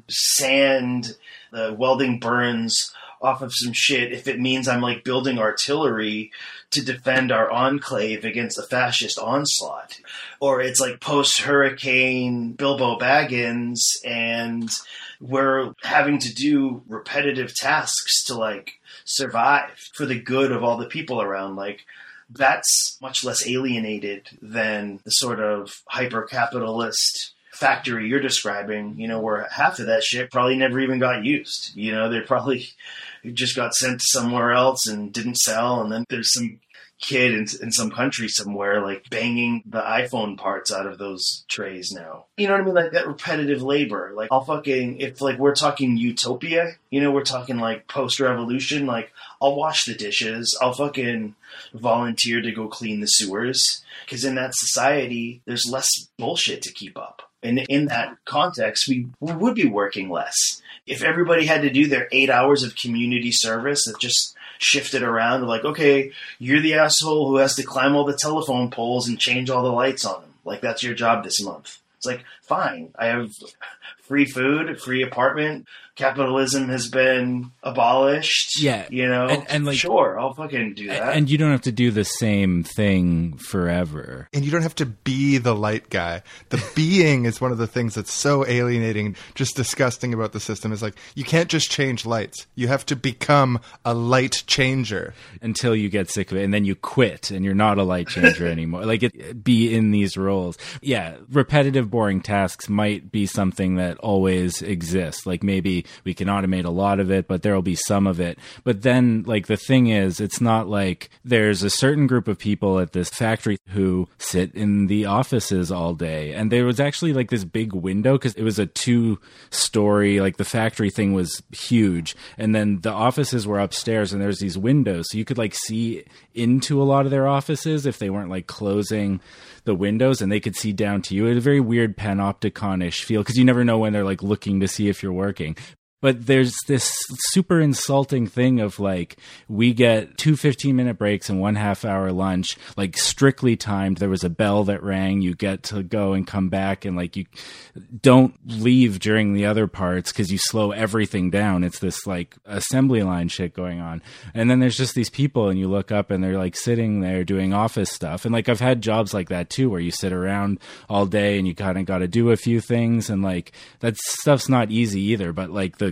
sand the welding burns off of some shit if it means I'm like building artillery to defend our enclave against a fascist onslaught. Or it's like post-hurricane Bilbo Baggins, and we're having to do repetitive tasks to like survive for the good of all the people around. Like, that's much less alienated than the sort of hyper-capitalist factory you're describing, you know, where half of that shit probably never even got used. You know, they probably just got sent to somewhere else and didn't sell, and then there's some kid in some country somewhere like banging the iPhone parts out of those trays now. You know what I mean? Like that repetitive labor. Like, I'll fucking, if like we're talking utopia, you know, we're talking like post-revolution, like I'll wash the dishes, I'll fucking volunteer to go clean the sewers, because in that society there's less bullshit to keep up. And in that context, we would be working less. If everybody had to do their 8 hours of community service that just shifted around, like, okay, you're the asshole who has to climb all the telephone poles and change all the lights on them. Like, that's your job this month. It's like, fine, I have free food, free apartment. Capitalism has been abolished. Yeah. You know, and like, sure, I'll fucking do that. And you don't have to do the same thing forever. And you don't have to be the light guy. The being is one of the things that's so alienating, just disgusting about the system. Is like, you can't just change lights. You have to become a light changer. Until you get sick of it, and then you quit, and you're not a light changer anymore. Like, be in these roles. Yeah, repetitive, boring tasks might be something that always exists. Like, maybe we can automate a lot of it, but there'll be some of it. But then, like, the thing is, it's not like there's a certain group of people at this factory who sit in the offices all day. And there was actually like this big window, because it was a 2-story, like the factory thing was huge. And then the offices were upstairs, and there's these windows. So you could like see into a lot of their offices if they weren't like closing the windows, and they could see down to you. It was a very weird panopticon-ish feel, because you never know when they're like looking to see if you're working. But there's this super insulting thing of like, we get 2 15-minute breaks and 1 half-hour lunch, like strictly timed. There was a bell that rang. You get to go and come back, and like you don't leave during the other parts because you slow everything down. It's this like assembly line shit going on. And then there's just these people, and you look up and they're like sitting there doing office stuff. And like, I've had jobs like that too, where you sit around all day and you kind of got to do a few things. And like, that stuff's not easy either. But like the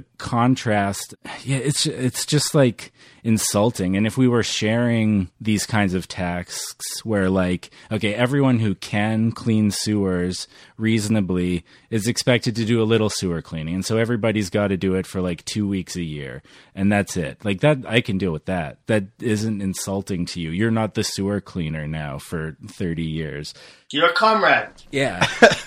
the contrast, it's just like insulting. And if we were sharing these kinds of tasks where like, okay, everyone who can clean sewers reasonably is expected to do a little sewer cleaning. And so everybody's got to do it for like 2 weeks a year. And that's it. Like that, I can deal with that. That isn't insulting to you. You're not the sewer cleaner now for 30 years. You're a comrade. Yeah.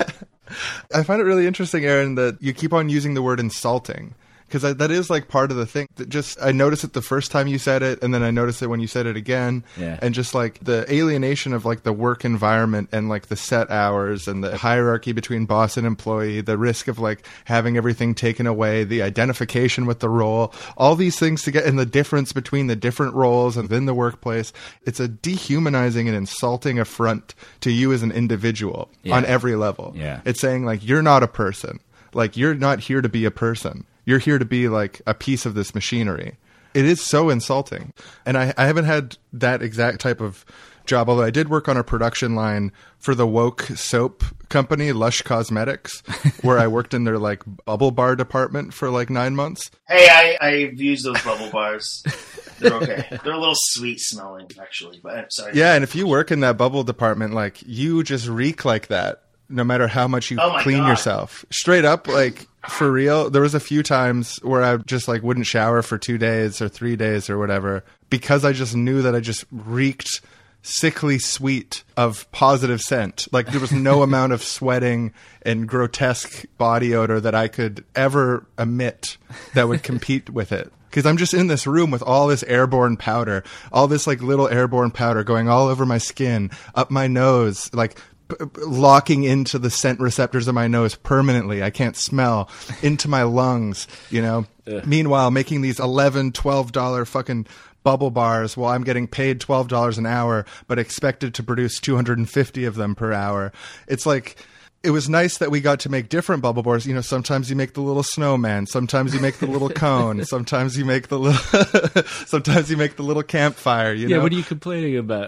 I find it really interesting, Aaron, that you keep on using the word insulting. Because that is like part of the thing. That just I noticed it the first time you said it, and then I noticed it when you said it again. Yeah. And just like the alienation of like the work environment and like the set hours and the hierarchy between boss and employee, the risk of like having everything taken away, the identification with the role, all these things to get in the difference between the different roles within the workplace. It's a dehumanizing and insulting affront to you as an individual on every level. Yeah. It's saying like you're not a person. Like you're not here to be a person. You're here to be like a piece of this machinery. It is so insulting. And I haven't had that exact type of job, although I did work on a production line for the woke soap company, Lush Cosmetics, where I worked in their like bubble bar department for like 9 months. Hey, I've used those bubble bars. They're okay. They're a little sweet smelling, actually. But sorry. Yeah, and if you work in that bubble department, like you just reek like that, no matter how much you clean yourself. Straight up, like for real. There was a few times where I just like wouldn't shower for 2 days or 3 days or whatever because I just knew that I just reeked sickly sweet of positive scent. Like there was no amount of sweating and grotesque body odor that I could ever emit that would compete with it. Because I'm just in this room with all this airborne powder, all this like little airborne powder going all over my skin, up my nose, like locking into the scent receptors of my nose permanently. I can't smell, into my lungs, you know. Meanwhile, making these $11-12 fucking bubble bars while I'm getting paid $12 an hour, but expected to produce 250 of them per hour. It's like, it was nice that we got to make different bubble bars. You know, sometimes you make the little snowman, sometimes you make the little cone, sometimes you make the little, sometimes you make the little campfire. You know, what are you complaining about?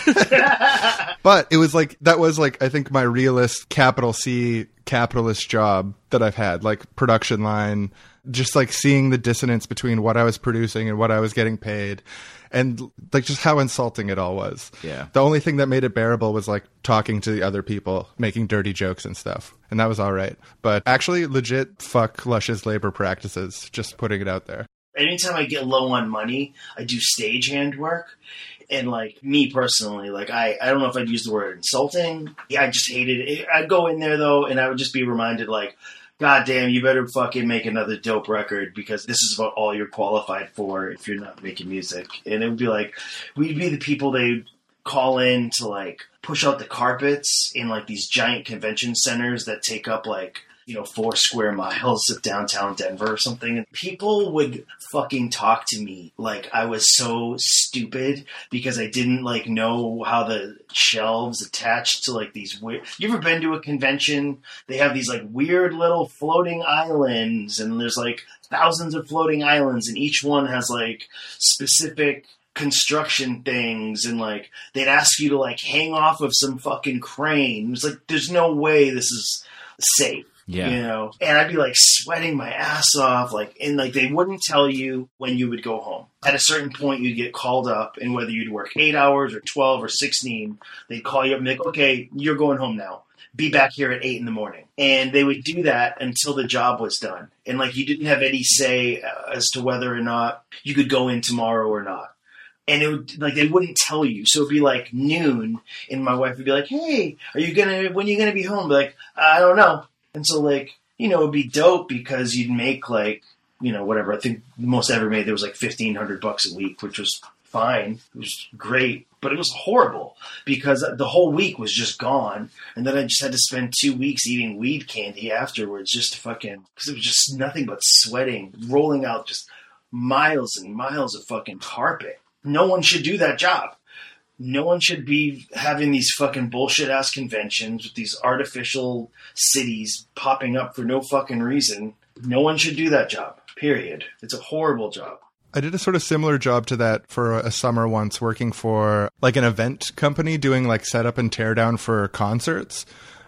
But it was like, that was like, I think my realist capital C capitalist job that I've had, like production line, just like seeing the dissonance between what I was producing and what I was getting paid. And like just how insulting it all was. Yeah. The only thing that made it bearable was like talking to the other people, making dirty jokes and stuff. And that was all right. But actually legit fuck Lush's labor practices, just putting it out there. Anytime I get low on money, I do stagehand work. And like me personally, like I don't know if I'd use the word insulting. Yeah, I just hated it. I'd go in there though, and I would just be reminded like, God damn, you better fucking make another dope record because this is about all you're qualified for if you're not making music. And it would be like, we'd be the people they'd call in to like push out the carpets in like these giant convention centers that take up like, 4 square miles of downtown Denver or something. And people would fucking talk to me like I was so stupid because I didn't like know how the shelves attached to like these weird... You ever been to a convention? They have these like weird little floating islands and there's like thousands of floating islands and each one has like specific construction things and like they'd ask you to like hang off of some fucking crane. It's like, there's no way this is safe. Yeah. And I'd be like sweating my ass off, like, and like they wouldn't tell you when you would go home. At a certain point, you'd get called up, and whether you'd work 8 hours or 12 or 16, they'd call you up and be like, okay, you're going home now. Be back here at 8 in the morning. And they would do that until the job was done. And like you didn't have any say as to whether or not you could go in tomorrow or not. And it would like they wouldn't tell you, so it'd be like noon, and my wife would be like, "Hey, when are you gonna be home?" I'd be like, I don't know. And so, like, it'd be dope because you'd make, like, whatever. I think the most I ever made, there was, like, $1,500 a week, which was fine. It was great. But it was horrible because the whole week was just gone. And then I just had to spend 2 weeks eating weed candy afterwards just to fucking... Because it was just nothing but sweating, rolling out just miles and miles of fucking carpet. No one should do that job. No one should be having these fucking bullshit-ass conventions with these artificial cities popping up for no fucking reason. No one should do that job, period. It's a horrible job. I did a sort of similar job to that for a summer once, working for like an event company doing like setup and teardown for concerts.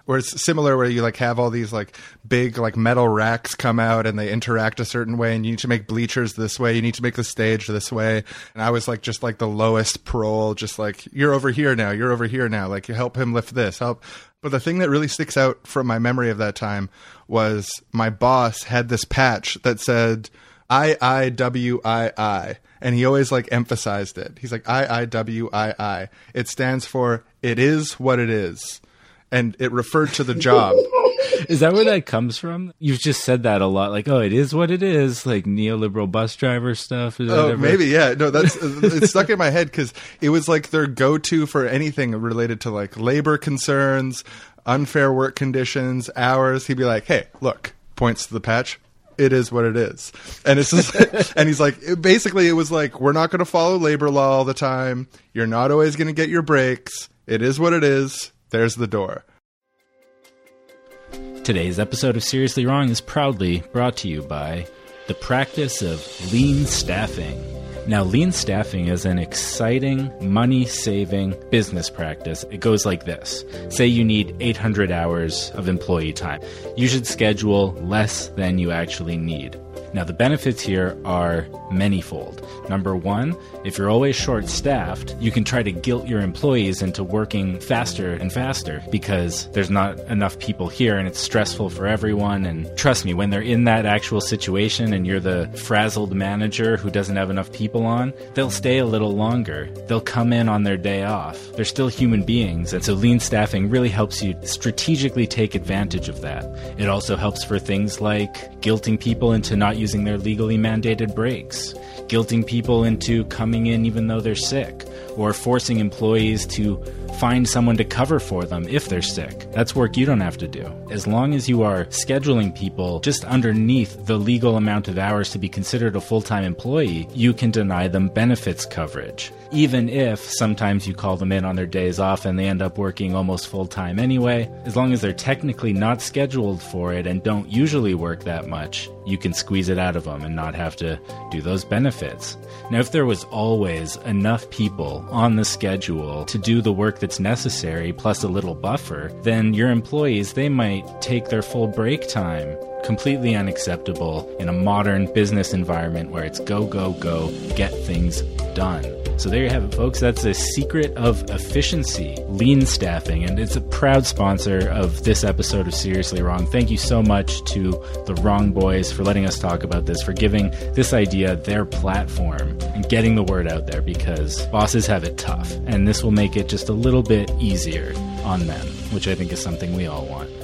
where it's similar, where you like have all these like big like metal racks come out and they interact a certain way, and you need to make bleachers this way, you need to make the stage this way. And I was like just like the lowest parole, just like, you're over here now, like you help him lift this, help. But the thing that really sticks out from my memory of that time was my boss had this patch that said IIWII, and he always like emphasized it. He's like, IIWII. It stands for it is what it is. And it referred to the job. Is that where that comes from? You've just said that a lot, like, oh, it is what it is, like neoliberal bus driver stuff. Oh, maybe, yeah. No, that's it's stuck in my head because it was like their go-to for anything related to like labor concerns, unfair work conditions, hours. He'd be like, hey, look, points to the patch. It is what it is. And it's just, and he's like, basically it was like, we're not going to follow labor law all the time. You're not always going to get your breaks. It is what it is. There's the door. Today's episode of Seriously Wrong is proudly brought to you by the practice of lean staffing. Now, lean staffing is an exciting, money-saving business practice. It goes like this. Say you need 800 hours of employee time. You should schedule less than you actually need. Now, the benefits here are manyfold. Number one, if you're always short-staffed, you can try to guilt your employees into working faster and faster because there's not enough people here and it's stressful for everyone. And trust me, when they're in that actual situation and you're the frazzled manager who doesn't have enough people on, they'll stay a little longer. They'll come in on their day off. They're still human beings, and so lean staffing really helps you strategically take advantage of that. It also helps for things like guilting people into not using their legally mandated breaks, guilting people into coming in even though they're sick, or forcing employees to find someone to cover for them if they're sick. That's work you don't have to do. As long as you are scheduling people just underneath the legal amount of hours to be considered a full-time employee, you can deny them benefits coverage. Even if sometimes you call them in on their days off and they end up working almost full-time anyway, as long as they're technically not scheduled for it and don't usually work that much, you can squeeze it out of them and not have to do those benefits. Now, if there was always enough people on the schedule to do the work that's necessary plus a little buffer, then your employees, they might take their full break time. Completely unacceptable in a modern business environment where it's go, go, go, get things done. So there you have it, folks. That's a secret of efficiency, lean staffing, and it's a proud sponsor of this episode of Seriously Wrong. Thank you so much to the Wrong Boys for letting us talk about this, for giving this idea their platform and getting the word out there, because bosses have it tough, and this will make it just a little bit easier on them, which I think is something we all want.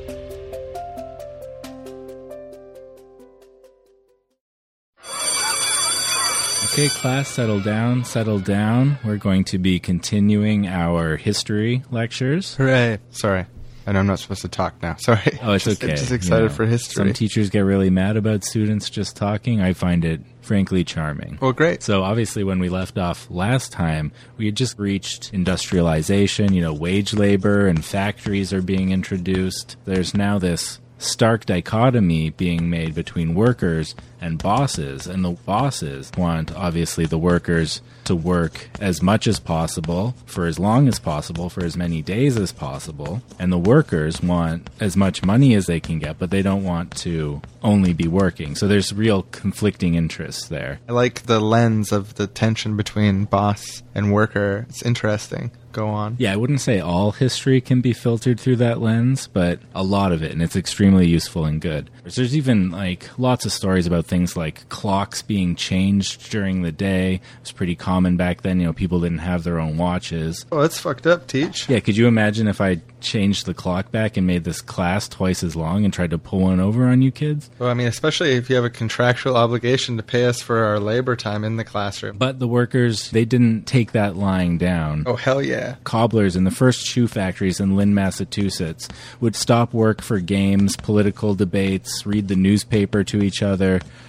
Okay, class, settle down. We're going to be continuing our history lectures. Hooray. Sorry. I know I'm not supposed to talk now. Sorry. Oh, it's okay. I'm just excited for history. Some teachers get really mad about students just talking. I find it frankly charming. Well, great. So obviously when we left off last time, we had just reached industrialization, wage labor and factories are being introduced. There's now this stark dichotomy being made between workers and bosses, and the bosses want, obviously, the workers to work as much as possible, for as long as possible, for as many days as possible, and the workers want as much money as they can get, but they don't want to only be working. So there's real conflicting interests there. I like the lens of the tension between boss and worker. It's interesting. Go on. Yeah, I wouldn't say all history can be filtered through that lens, but a lot of it, and it's extremely useful and good. There's even lots of stories about things like clocks being changed during the day. It was pretty common back then. People didn't have their own watches. Oh, that's fucked up, Teach. Yeah, could you imagine if I changed the clock back and made this class twice as long and tried to pull one over on you kids? Well, I mean, especially if you have a contractual obligation to pay us for our labor time in the classroom. But the workers, they didn't take that lying down. Oh, hell yeah. Cobblers in the first shoe factories in Lynn, Massachusetts would stop work for games, political debates, read the newspaper to each other,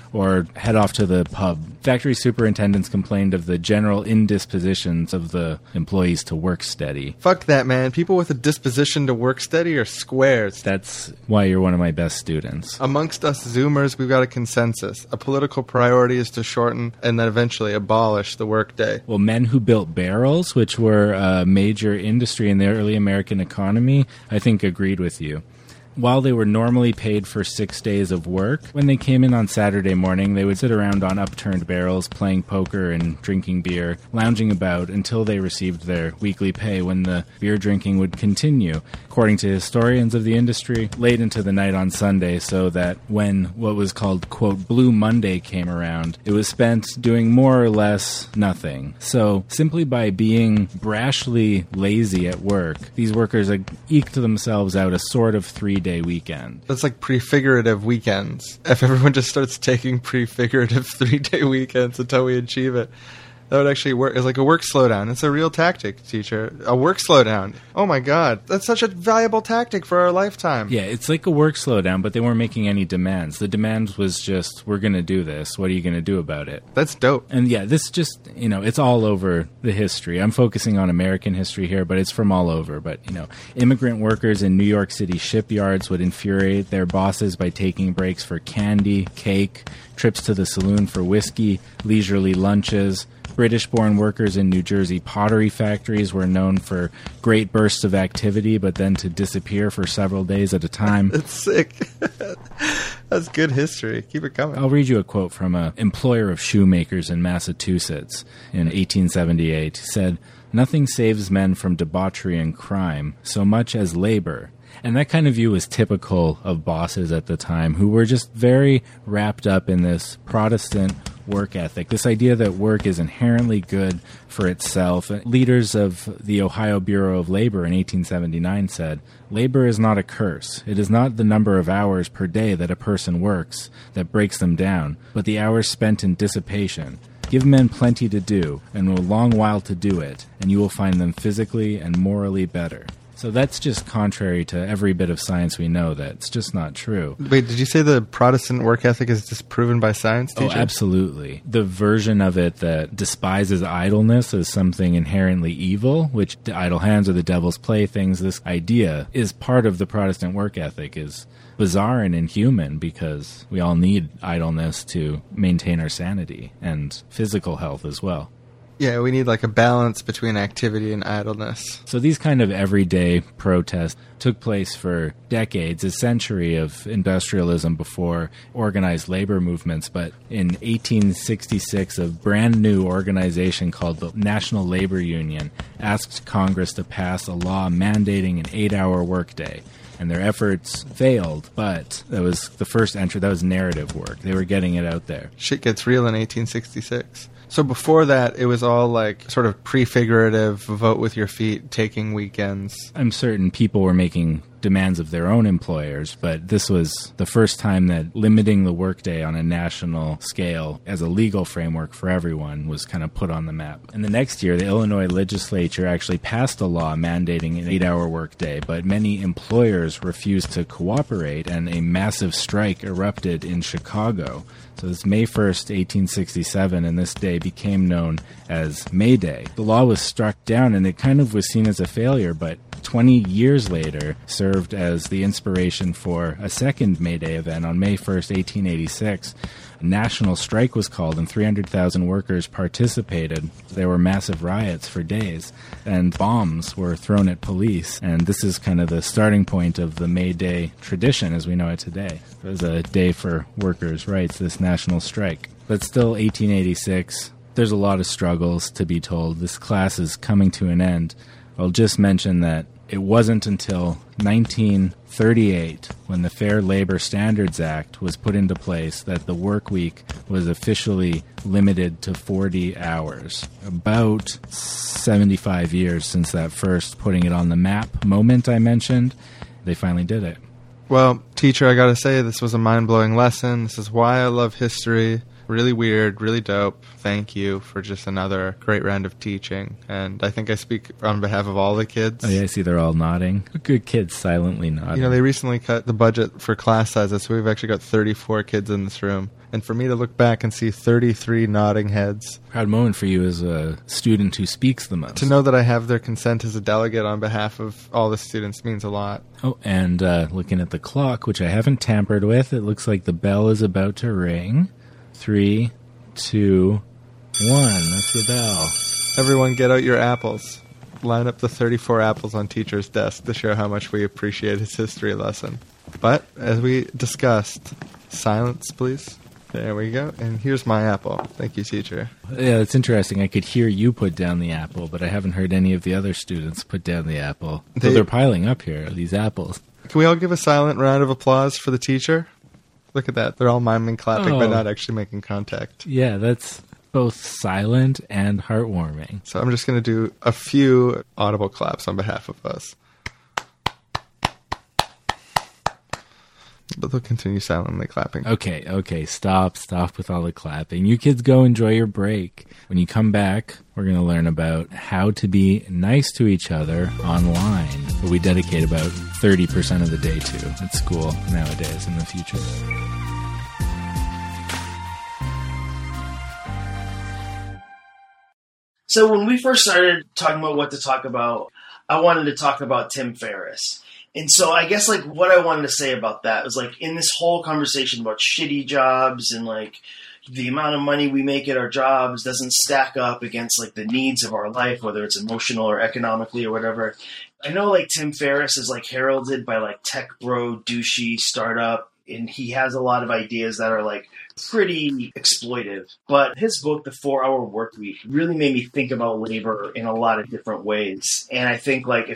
or head off to the pub. Factory superintendents complained of the general indispositions of the employees to work steady. Fuck that, man. People with a disposition to work steady are squares. That's why you're one of my best students. Amongst us Zoomers, we've got a consensus. A political priority is to shorten and then eventually abolish the workday. Well, men who built barrels, which were a major industry in the early American economy, I think agreed with you. While they were normally paid for 6 days of work, when they came in on Saturday morning, they would sit around on upturned barrels, playing poker and drinking beer, lounging about until they received their weekly pay, when the beer drinking would continue, according to historians of the industry, late into the night on Sunday, so that when what was called, quote, Blue Monday came around, it was spent doing more or less nothing. So, simply by being brashly lazy at work, these workers eked themselves out a sort of 3-day weekend. That's like prefigurative weekends. If everyone just starts taking prefigurative 3-day weekends until we achieve it, that would actually work. It's like a work slowdown. It's a real tactic, teacher. A work slowdown. Oh my God. That's such a valuable tactic for our lifetime. Yeah, it's like a work slowdown, but they weren't making any demands. The demand was just, we're going to do this. What are you going to do about it? That's dope. And yeah, this just, it's all over the history. I'm focusing on American history here, but it's from all over. But, immigrant workers in New York City shipyards would infuriate their bosses by taking breaks for candy, cake, trips to the saloon for whiskey, leisurely lunches. British-born workers in New Jersey pottery factories were known for great bursts of activity, but then to disappear for several days at a time. That's sick. That's good history. Keep it coming. I'll read you a quote from an employer of shoemakers in Massachusetts in 1878. He said, "Nothing saves men from debauchery and crime so much as labor." And that kind of view was typical of bosses at the time, who were just very wrapped up in this Protestant work ethic, this idea that work is inherently good for itself. Leaders of the Ohio Bureau of Labor in 1879 said, "Labor is not a curse. It is not the number of hours per day that a person works that breaks them down, but the hours spent in dissipation. Give men plenty to do, and a long while to do it, and you will find them physically and morally better." So that's just contrary to every bit of science we know. That's just not true. Wait, did you say the Protestant work ethic is disproven by science, teacher? Oh, absolutely. The version of it that despises idleness as something inherently evil, which the idle hands are the devil's playthings, this idea is part of the Protestant work ethic, is bizarre and inhuman because we all need idleness to maintain our sanity and physical health as well. Yeah, we need like a balance between activity and idleness. So these kind of everyday protests took place for decades, a century of industrialism before organized labor movements. But in 1866, a brand new organization called the National Labor Union asked Congress to pass a law mandating an 8-hour workday. And their efforts failed, but that was the first entry. That was narrative work. They were getting it out there. Shit gets real in 1866. So before that, it was all like sort of prefigurative, vote with your feet, taking weekends. I'm certain people were making demands of their own employers, but this was the first time that limiting the workday on a national scale as a legal framework for everyone was kind of put on the map. And the next year, the Illinois legislature actually passed a law mandating an 8-hour workday, but many employers refused to cooperate, and a massive strike erupted in Chicago. So it's May 1st, 1867, and this day became known as May Day. The law was struck down, and it kind of was seen as a failure, but 20 years later served as the inspiration for a second May Day event on May 1st, 1886. A national strike was called, and 300,000 workers participated. There were massive riots for days, and bombs were thrown at police. And this is kind of the starting point of the May Day tradition as we know it today. It was a day for workers' rights, this national strike. But still, 1886, there's a lot of struggles to be told. This class is coming to an end. I'll just mention that it wasn't until 1938, when the Fair Labor Standards Act was put into place, that the work week was officially limited to 40 hours. About 75 years since that first putting it on the map moment I mentioned, they finally did it. Well, teacher, I gotta say, this was a mind-blowing lesson. This is why I love history. Really weird, really dope. Thank you for just another great round of teaching. And I think I speak on behalf of all the kids. Oh, yeah, I see they're all nodding. Good kids silently nodding. You know, they recently cut the budget for class sizes, so we've actually got 34 kids in this room. And for me to look back and see 33 nodding heads, Proud moment for you as a student who speaks the most. to know that I have their consent as a delegate on behalf of all the students means a lot. Oh, and looking at the clock, which I haven't tampered with, it looks like the bell is about to ring. 3, 2, 1. That's the bell. Everyone get out your apples. Line up the 34 apples on teacher's desk to show how much we appreciate his history lesson. But, as we discussed, silence, please. There we go. And here's my apple. Thank you, teacher. Yeah, it's interesting. I could hear you put down the apple, but I haven't heard any of the other students put down the apple. So they're piling up here, these apples. Can we all give a silent round of applause for the teacher? Look at that. They're all miming clapping, but not actually making contact. Yeah, that's both silent and heartwarming. So I'm just going to do a few audible claps on behalf of us. But they'll continue silently clapping. Okay, stop with all the clapping. You kids go enjoy your break. When you come back, we're going to learn about how to be nice to each other online. But we dedicate about 30% of the day to at school nowadays in the future. So when we first started talking about what to talk about, I wanted to talk about Tim Ferriss. And so I guess like what I wanted to say about that was like in this whole conversation about shitty jobs and like the amount of money we make at our jobs doesn't stack up against like the needs of our life, whether it's emotional or economically or whatever. I know like Tim Ferriss is like heralded by like tech bro, douchey startup, and he has a lot of ideas that are like pretty exploitive. But his book, The 4-Hour Workweek, really made me think about labor in a lot of different ways. And I think like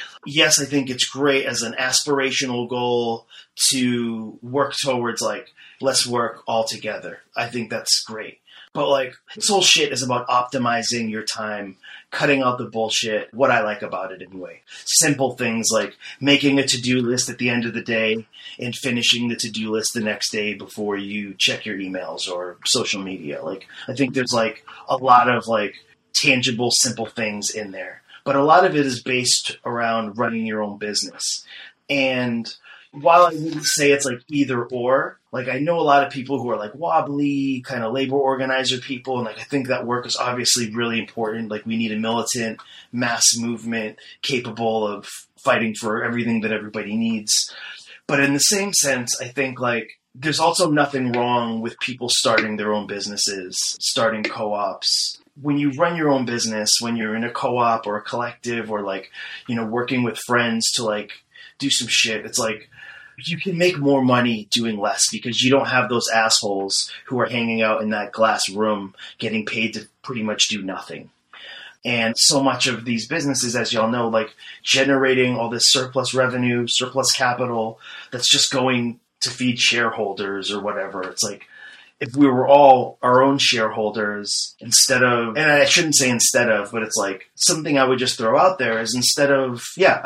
I think it's great as an aspirational goal to work towards like, let's work all together. I think that's great. But like this whole shit is about optimizing your time, cutting out the bullshit, what I like about it anyway. Simple things like making a to-do list at the end of the day and finishing the to-do list the next day before you check your emails or social media. Like I think there's like a lot of like tangible, simple things in there. But a lot of it is based around running your own business. And while I wouldn't say it's like either or, like I know a lot of people who are like wobbly kind of labor organizer people. And like, I think that work is obviously really important. Like we need a militant mass movement capable of fighting for everything that everybody needs. But in the same sense, I think like there's also nothing wrong with people starting their own businesses, starting co-ops. When you run your own business, when you're in a co-op or a collective or like, you know, working with friends to like do some shit, it's like you can make more money doing less because you don't have those assholes who are hanging out in that glass room getting paid to pretty much do nothing. And so much of these businesses, as y'all know, like generating all this surplus revenue, surplus capital that's just going to feed shareholders or whatever. It's like, if we were all our own shareholders instead of, and I shouldn't say instead of, but it's like something I would just throw out there is instead of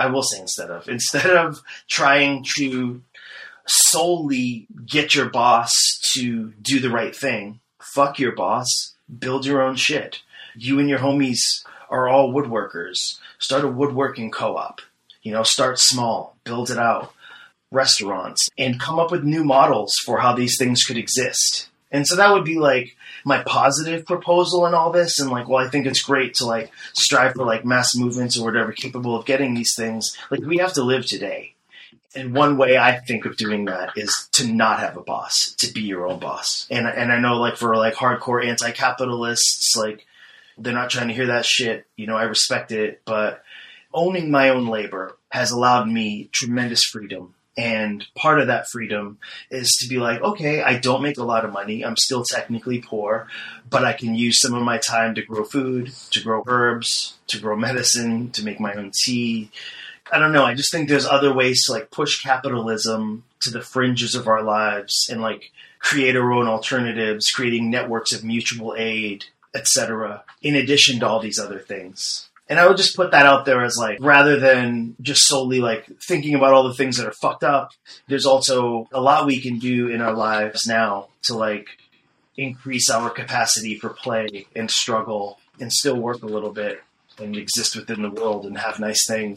trying to solely get your boss to do the right thing, fuck your boss, build your own shit. You and your homies are all woodworkers. Start a woodworking co-op, you know, start small, build it out, restaurants, and come up with new models for how these things could exist. And so that would be like my positive proposal in all this. And like, well, I think it's great to like strive for like mass movements or whatever capable of getting these things. Like we have to live today. And one way I think of doing that is to not have a boss, to be your own boss. And I know like for like hardcore anti-capitalists, like they're not trying to hear that shit. You know, I respect it, but owning my own labor has allowed me tremendous freedom. And part of that freedom is to be like, okay, I don't make a lot of money. I'm still technically poor, but I can use some of my time to grow food, to grow herbs, to grow medicine, to make my own tea. I don't know. I just think there's other ways to like push capitalism to the fringes of our lives and like create our own alternatives, creating networks of mutual aid, etc., in addition to all these other things. And I would just put that out there as like, rather than just solely like thinking about all the things that are fucked up, there's also a lot we can do in our lives now to like increase our capacity for play and struggle and still work a little bit and exist within the world and have nice things.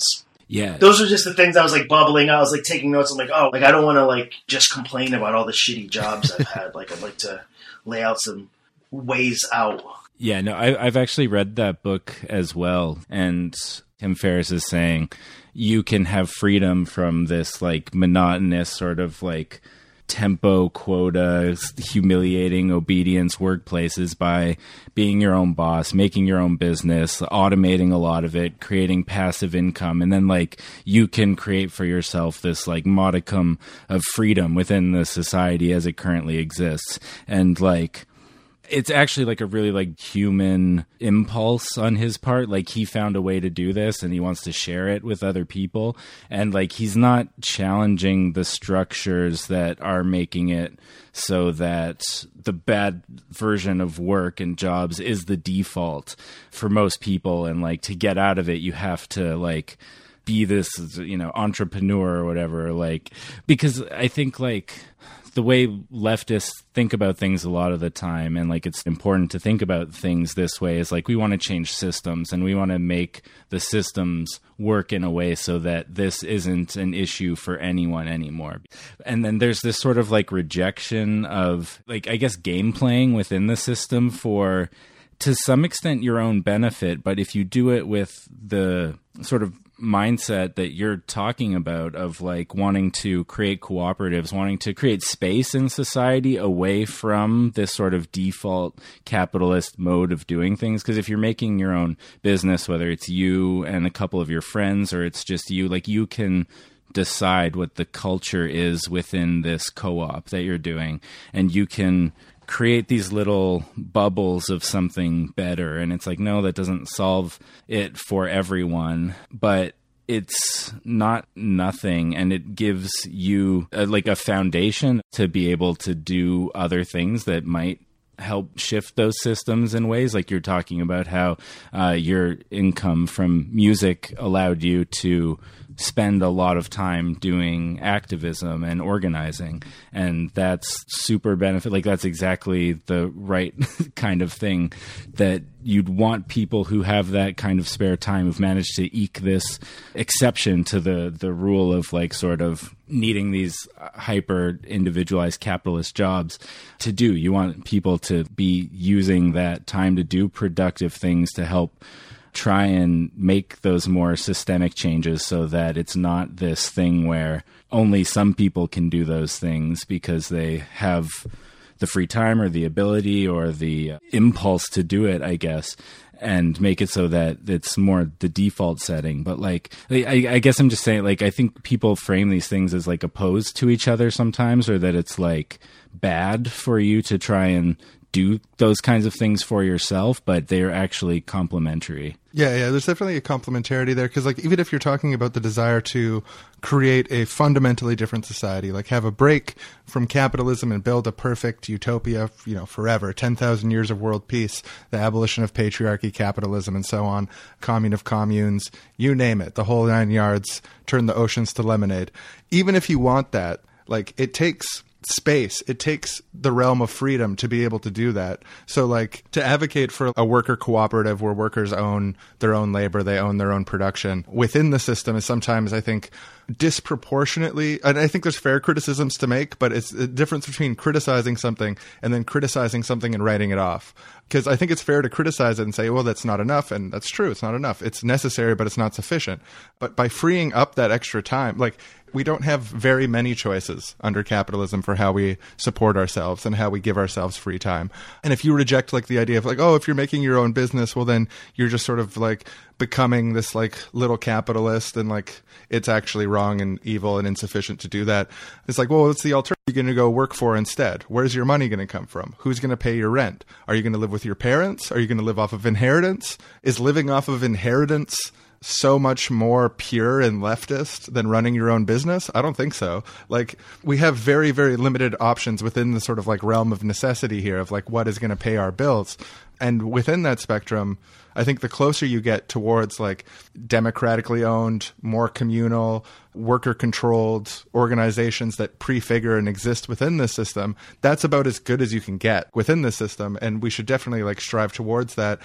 Yeah. Those were just the things I was like bubbling. I was like taking notes. I'm like, oh, like I don't want to like just complain about all the shitty jobs I've had. Like I'd like to lay out some ways out. Yeah, no, I've actually read that book as well. And Tim Ferriss is saying you can have freedom from this like monotonous sort of like tempo, quota, humiliating obedience workplaces by being your own boss, making your own business, automating a lot of it, creating passive income. And then like you can create for yourself this like modicum of freedom within the society as it currently exists. And like, it's actually like a really like human impulse on his part. Like he found a way to do this and he wants to share it with other people. And like, he's not challenging the structures that are making it so that the bad version of work and jobs is the default for most people. And like to get out of it, you have to like be this, you know, entrepreneur or whatever. Like, because I think like, the way leftists think about things a lot of the time, and like it's important to think about things this way, is like we want to change systems and we want to make the systems work in a way so that this isn't an issue for anyone anymore. And then there's this sort of like rejection of like, I guess, game playing within the system for, to some extent, your own benefit. But if you do it with the sort of mindset that you're talking about of like wanting to create cooperatives, wanting to create space in society away from this sort of default capitalist mode of doing things. Because if you're making your own business, whether it's you and a couple of your friends or it's just you, like you can decide what the culture is within this co-op that you're doing, and you can create these little bubbles of something better. And it's like, no, that doesn't solve it for everyone, but it's not nothing. And it gives you like a foundation to be able to do other things that might help shift those systems in ways. Like you're talking about how your income from music allowed you to spend a lot of time doing activism and organizing, and that's super benefit. Like that's exactly the right kind of thing that you'd want people who have that kind of spare time, who've managed to eke this exception to the rule of like sort of needing these hyper individualized capitalist jobs to do. You want people to be using that time to do productive things to help try and make those more systemic changes so that it's not this thing where only some people can do those things because they have the free time or the ability or the impulse to do it, I guess, and make it so that it's more the default setting. But like, I guess I'm just saying, like, I think people frame these things as like opposed to each other sometimes, or that it's like bad for you to try and do those kinds of things for yourself, but they're actually complementary. Yeah, there's definitely a complementarity there, because like even if you're talking about the desire to create a fundamentally different society, like have a break from capitalism and build a perfect utopia, you know, forever, 10,000 years of world peace, the abolition of patriarchy, capitalism, and so on, commune of communes, you name it, the whole 9 yards, turn the oceans to lemonade. Even if you want that, like it takes space, it takes the realm of freedom to be able to do that. So like to advocate for a worker cooperative where workers own their own labor, they own their own production within the system is sometimes, I think, disproportionately, and I think there's fair criticisms to make, but it's the difference between criticizing something and then criticizing something and writing it off. Because I think it's fair to criticize it and say, well, that's not enough. And that's true. It's not enough. It's necessary, but it's not sufficient. But by freeing up that extra time, like we don't have very many choices under capitalism for how we support ourselves and how we give ourselves free time. And if you reject like the idea of like, oh, if you're making your own business, well, then you're just sort of like becoming this like little capitalist, and like it's actually wrong and evil and insufficient to do that. It's like, well, what's the alternative you're going to go work for instead? Where's your money going to come from? Who's going to pay your rent? Are you going to live with your parents? Are you going to live off of inheritance? Is living off of inheritance so much more pure and leftist than running your own business? I don't think so. Like we have very, very limited options within the sort of like realm of necessity here of like what is going to pay our bills. And within that spectrum, I think the closer you get towards like democratically owned, more communal, worker-controlled organizations that prefigure and exist within this system, that's about as good as you can get within this system. And we should definitely like strive towards that.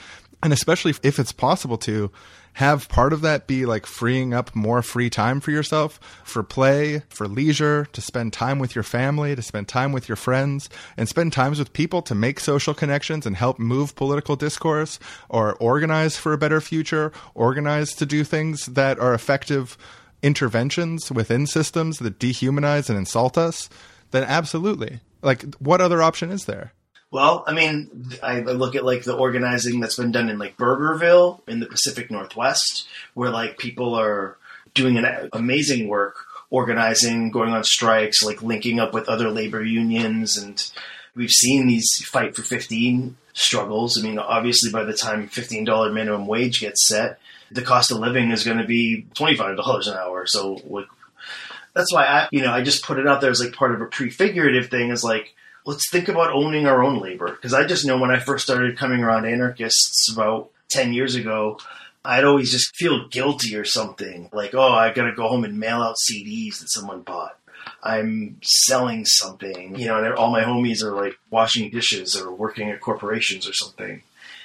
And especially if it's possible to have part of that be like freeing up more free time for yourself, for play, for leisure, to spend time with your family, to spend time with your friends, and spend times with people to make social connections and help move political discourse, or organize for a better future, organize to do things that are effective interventions within systems that dehumanize and insult us, then absolutely. Like, what other option is there? Well, I mean, I look at like the organizing that's been done in like Burgerville in the Pacific Northwest, where like people are doing an amazing work, organizing, going on strikes, like linking up with other labor unions. And we've seen these Fight for 15 struggles. I mean, obviously by the time $15 minimum wage gets set, the cost of living is going to be $25 an hour. So like, that's why I just put it out there as like part of a prefigurative thing, is like, let's think about owning our own labor. Because I just know when I first started coming around anarchists about 10 years ago, I'd always just feel guilty or something. Like, oh, I got to go home and mail out CDs that someone bought. I'm selling something, and all my homies are like washing dishes or working at corporations or something.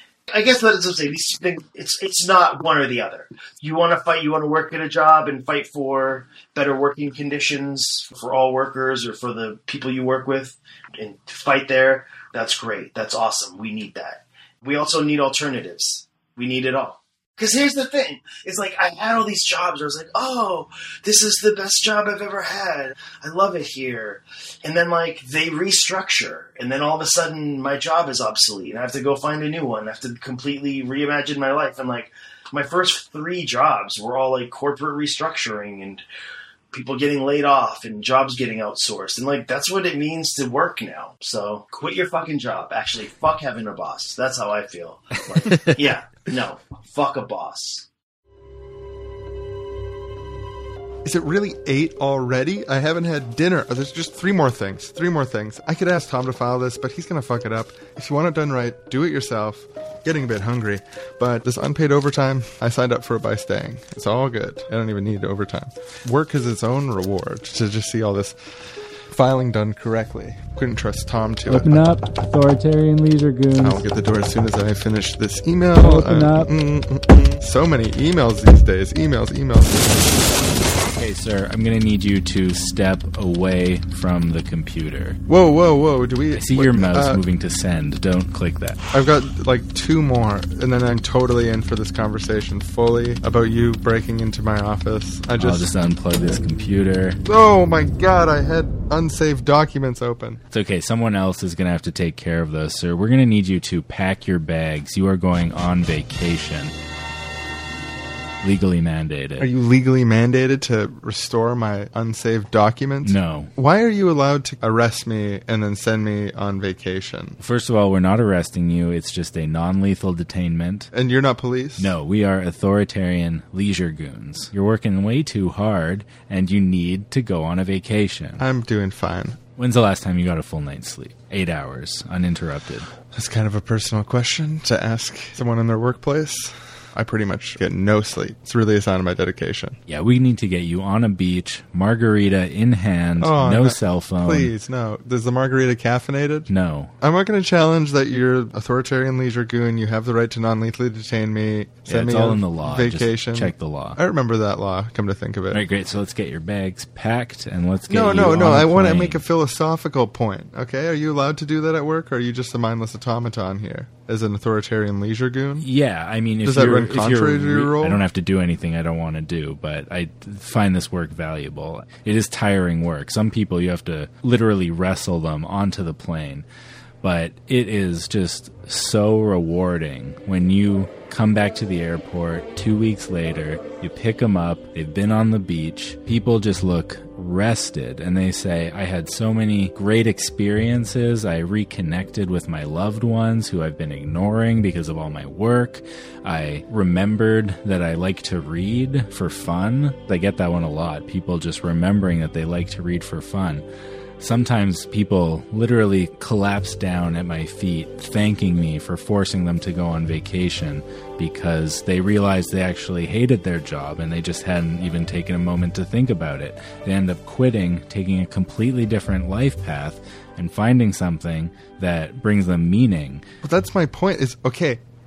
I guess that's what I'm saying. These things, it's not one or the other. You want to fight, you want to work at a job and fight for better working conditions for all workers or for the people you work with, and fight there. That's great. That's awesome. We need that. We also need alternatives. We need it all. Because here's the thing. It's like I had all these jobs where I was like, oh, this is the best job I've ever had. I love it here. And then like they restructure. And then all of a sudden my job is obsolete. And I have to go find a new one. I have to completely reimagine my life. And like my first 3 jobs were all like corporate restructuring and people getting laid off and jobs getting outsourced. And like that's what it means to work now. So quit your fucking job. Actually, fuck having a boss. That's how I feel. Like, yeah. No, fuck a boss. Is it really 8 already? I haven't had dinner. Oh, there's just 3 more things. 3 more things. I could ask Tom to file this, but he's going to fuck it up. If you want it done right, do it yourself. Getting a bit hungry. But this unpaid overtime, I signed up for it by staying. It's all good. I don't even need overtime. Work is its own reward to just see all this filing done correctly. Couldn't trust Tom to Open up, authoritarian leisure goons. I'll get the door as soon as I finish this email. Open up. So many emails these days. Emails. Okay, sir, I'm going to need you to step away from the computer. Whoa. Do we... I see your mouse moving to send. Don't click that. I've got like 2 more, and then I'm totally in for this conversation fully about you breaking into my office. I'll just unplug this computer. Oh my god, I had unsaved documents open. It's okay. Someone else is going to have to take care of those, sir. We're going to need you to pack your bags. You are going on vacation. Legally mandated. Are you legally mandated to restore my unsaved documents? No. Why are you allowed to arrest me and then send me on vacation? First of all, we're not arresting you. It's just a non-lethal detainment. And you're not police? No, we are authoritarian leisure goons. You're working way too hard, and you need to go on a vacation. I'm doing fine. When's the last time you got a full night's sleep? 8 hours, uninterrupted. That's kind of a personal question to ask someone in their workplace. I pretty much get no sleep. It's really a sign of my dedication. Yeah, we need to get you on a beach, margarita in hand, no cell phone. Please, no. Is the margarita caffeinated? No. I'm not going to challenge that you're authoritarian leisure goon. You have the right to non-lethally detain me. Send it's me all on in the law. Vacation. Just check the law. I remember that law, come to think of it. All right, great. So let's get your bags packed and let's get No. I want to make a philosophical point, okay? Are you allowed to do that at work, or are you just a mindless automaton here as an authoritarian leisure goon? Yeah, I mean, Does that run contrary to your role? I don't have to do anything I don't want to do, but I find this work valuable. It is tiring work. Some people, you have to literally wrestle them onto the plane, but it is just so rewarding when you come back to the airport 2 weeks later, you pick them up, they've been on the beach, people just look rested, and they say, I had so many great experiences, I reconnected with my loved ones who I've been ignoring because of all my work, I remembered that I like to read for fun. I get that one a lot, people just remembering that they like to read for fun. Sometimes people literally collapse down at my feet, thanking me for forcing them to go on vacation because they realized they actually hated their job and they just hadn't even taken a moment to think about it. They end up quitting, taking a completely different life path, and finding something that brings them meaning. But that's my point is, okay,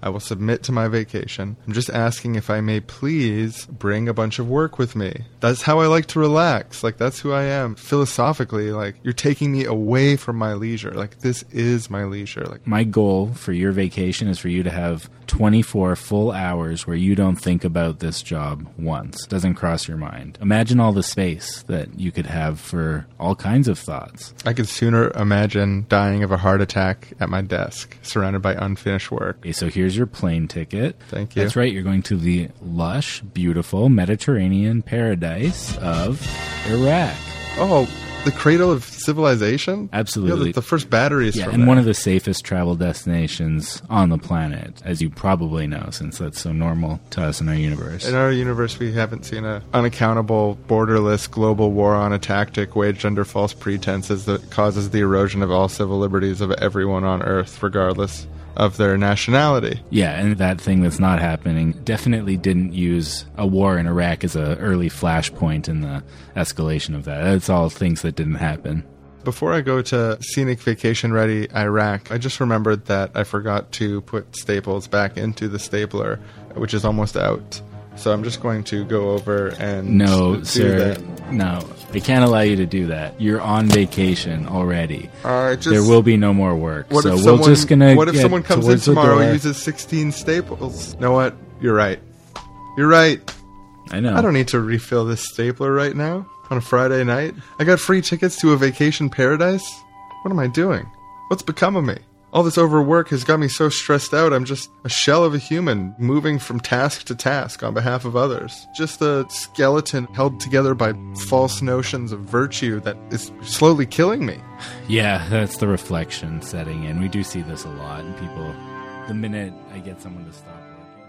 I will submit to my vacation. I'm just asking if I may please bring a bunch of work with me. That's how I like to relax. Like, that's who I am. Philosophically, like, you're taking me away from my leisure. Like, this is my leisure. Like, My goal for your vacation is for you to have 24 full hours where you don't think about this job once. Doesn't cross your mind. Imagine all the space that you could have for all kinds of thoughts. I could sooner imagine dying of a heart attack at my desk, surrounded by unfinished work. Okay, so here's your plane ticket. Thank you. That's right. You're going to the lush, beautiful Mediterranean paradise of Iraq. Oh, the cradle of civilization? Absolutely. Yeah, the first batteries Yeah, from and there. one of the safest travel destinations on the planet, as you probably know, since that's so normal to us in our universe. In our universe, we haven't seen an unaccountable, borderless global war on a tactic waged under false pretenses that causes the erosion of all civil liberties of everyone on Earth, regardless of their nationality. Yeah, and that thing that's not happening definitely didn't use a war in Iraq as an early flashpoint in the escalation of that. That's all things that didn't happen. Before I go to scenic vacation ready Iraq, I just remembered that I forgot to put staples back into the stapler, which is almost out. So I'm just going to go over and No, do sir. that. No, I can't allow you to do that. You're on vacation already. Just, There will be no more work. What so if we're someone, just gonna. what if get someone comes in towards the tomorrow door. and uses 16 staples? You know what? You're right. You're right. I know. I don't need to refill this stapler right now on a Friday night. I got free tickets to a vacation paradise. What am I doing? What's become of me? All this overwork has got me so stressed out. I'm just a shell of a human moving from task to task on behalf of others. Just a skeleton held together by false notions of virtue that is slowly killing me. Yeah, that's the reflection setting in. We do see this a lot in people. The minute I get someone to stop working.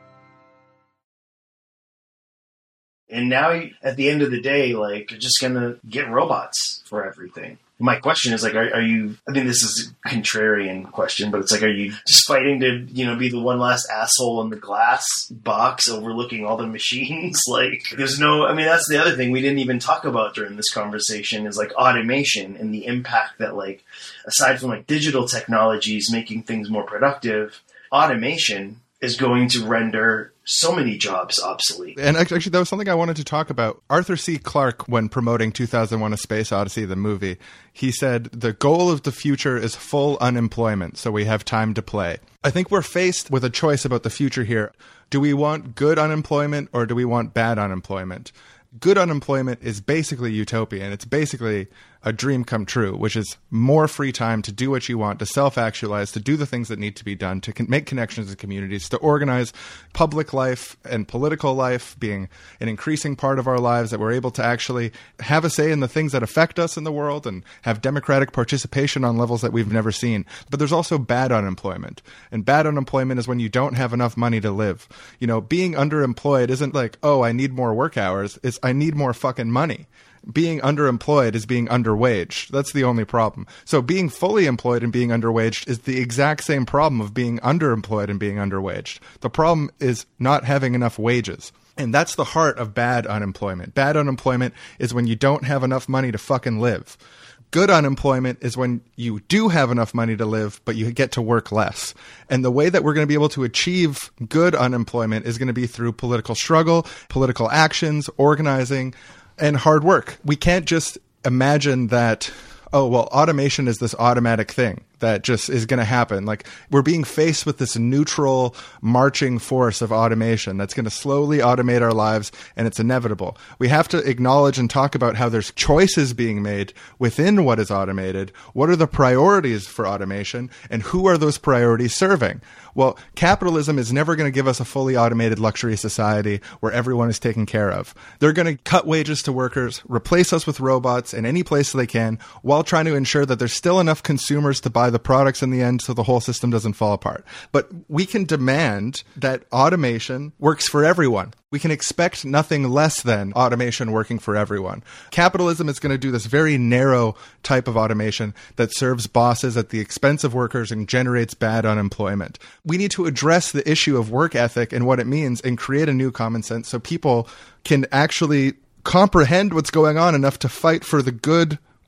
And now, at the end of the day, like, you're just gonna get robots for everything. My question is, like, are you, I mean, this is a contrarian question, but it's like, are you just fighting to, be the one last asshole in the glass box overlooking all the machines? Like, there's no, I mean, that's the other thing we didn't even talk about during this conversation is, like, automation and the impact that, like, aside from, like, digital technologies making things more productive, automation is going to render so many jobs obsolete. And actually, that was something I wanted to talk about. Arthur C. Clarke, when promoting 2001: A Space Odyssey, the movie, he said, the goal of the future is full unemployment, so we have time to play. I think we're faced with a choice about the future here. Do we want good unemployment or do we want bad unemployment? Good unemployment is basically utopian. It's basically a dream come true, which is more free time to do what you want, to self-actualize, to do the things that need to be done, to make connections in communities, to organize public life and political life being an increasing part of our lives, that we're able to actually have a say in the things that affect us in the world and have democratic participation on levels that we've never seen. But there's also bad unemployment. And bad unemployment is when you don't have enough money to live. Being underemployed isn't like, oh, I need more work hours. It's I need more fucking money. Being underemployed is being underwaged. That's the only problem. So being fully employed and being underwaged is the exact same problem of being underemployed and being underwaged. The problem is not having enough wages. And that's the heart of bad unemployment. Bad unemployment is when you don't have enough money to fucking live. Good unemployment is when you do have enough money to live, but you get to work less. And the way that we're going to be able to achieve good unemployment is going to be through political struggle, political actions, organizing, and hard work. We can't just imagine that, automation is this automatic thing that just is going to happen. Like, we're being faced with this neutral marching force of automation that's going to slowly automate our lives, and it's inevitable. We have to acknowledge and talk about how there's choices being made within what is automated. What are the priorities for automation, and who are those priorities serving? Well, capitalism is never going to give us a fully automated luxury society where everyone is taken care of. They're going to cut wages to workers, replace us with robots in any place they can, while trying to ensure that there's still enough consumers to buy the products in the end so the whole system doesn't fall apart. But we can demand that automation works for everyone. We can expect nothing less than automation working for everyone. Capitalism is going to do this very narrow type of automation that serves bosses at the expense of workers and generates bad unemployment. We need to address the issue of work ethic and what it means and create a new common sense so people can actually comprehend what's going on enough to fight for the good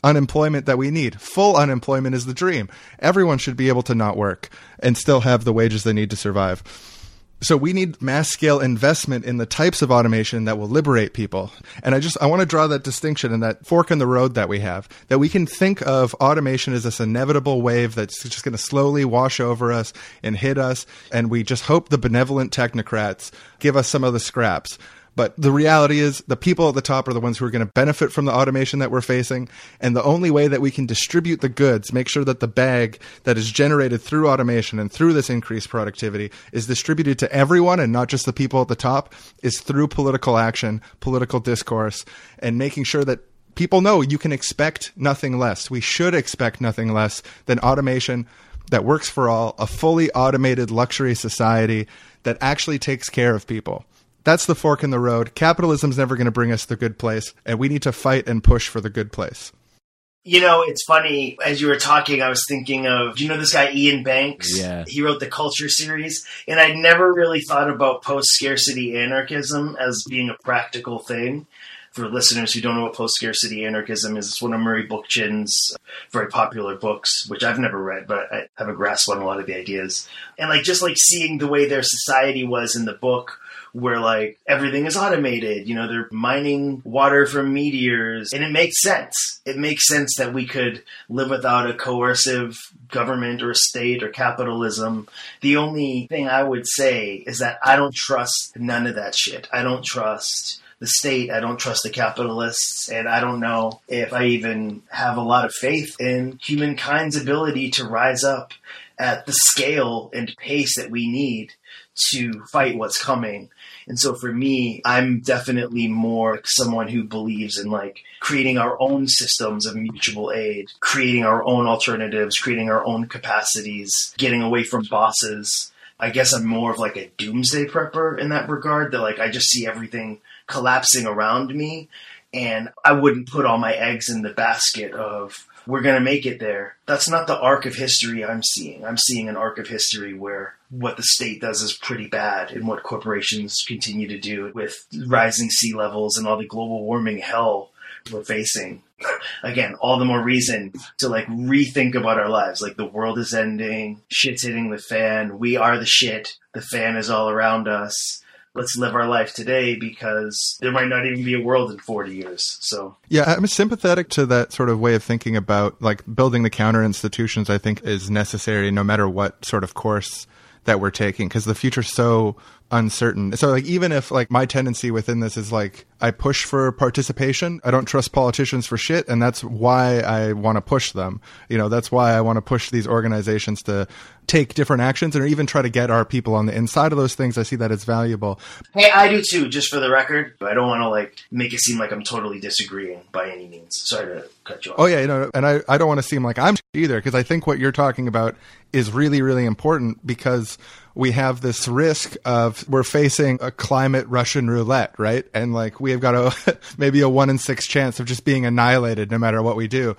unemployment that we need. Full unemployment is the dream. Everyone should be able to not work and still have the wages they need to survive. So we need mass scale investment in the types of automation that will liberate people. And I want to draw that distinction and that fork in the road that we have, that we can think of automation as this inevitable wave that's just going to slowly wash over us and hit us. And we just hope the benevolent technocrats give us some of the scraps. But the reality is the people at the top are the ones who are going to benefit from the automation that we're facing. And the only way that we can distribute the goods, make sure that the bag that is generated through automation and through this increased productivity is distributed to everyone and not just the people at the top, is through political action, political discourse, and making sure that people know you can expect nothing less. We should expect nothing less than automation that works for all, a fully automated luxury society that actually takes care of people. That's the fork in the road. Capitalism's never going to bring us the good place, and we need to fight and push for the good place. You know, it's funny, as you were talking, I was thinking of, do you know this guy Ian Banks? Yeah. He wrote the Culture series, and I never really thought about post-scarcity anarchism as being a practical thing. For listeners who don't know what post-scarcity anarchism is, it's one of Murray Bookchin's very popular books, which I've never read, but I have a grasp on a lot of the ideas. And just seeing the way their society was in the book, where everything is automated, they're mining water from meteors, and it makes sense. It makes sense that we could live without a coercive government or a state or capitalism. The only thing I would say is that I don't trust none of that shit. I don't trust the state, I don't trust the capitalists, and I don't know if I even have a lot of faith in humankind's ability to rise up at the scale and pace that we need to fight what's coming. And so for me, I'm definitely more someone who believes in creating our own systems of mutual aid, creating our own alternatives, creating our own capacities, getting away from bosses. I guess I'm more of a doomsday prepper in that regard, that I just see everything collapsing around me, and I wouldn't put all my eggs in the basket of we're going to make it there. That's not the arc of history I'm seeing. I'm seeing an arc of history where what the state does is pretty bad, and what corporations continue to do with rising sea levels and all the global warming hell we're facing. Again, all the more reason to rethink about our lives. The world is ending, shit's hitting the fan, we are the shit, the fan is all around us. Let's live our life today, because there might not even be a world in 40 years. So yeah, I'm sympathetic to that sort of way of thinking about building the counter institutions. I think is necessary no matter what sort of course that we're taking, because the future's so uncertain. So even if my tendency within this is I push for participation, I don't trust politicians for shit, and that's why I want to push them. That's why I want to push these organizations to take different actions and even try to get our people on the inside of those things. I see that as valuable. Hey, I do too, just for the record. I don't want to make it seem like I'm totally disagreeing by any means. Sorry to cut you off. Oh yeah, and I don't want to seem like I'm either, because I think what you're talking about is really, really important, because we have this risk of we're facing a climate Russian roulette, right? And we have got maybe a 1 in 6 chance of just being annihilated no matter what we do.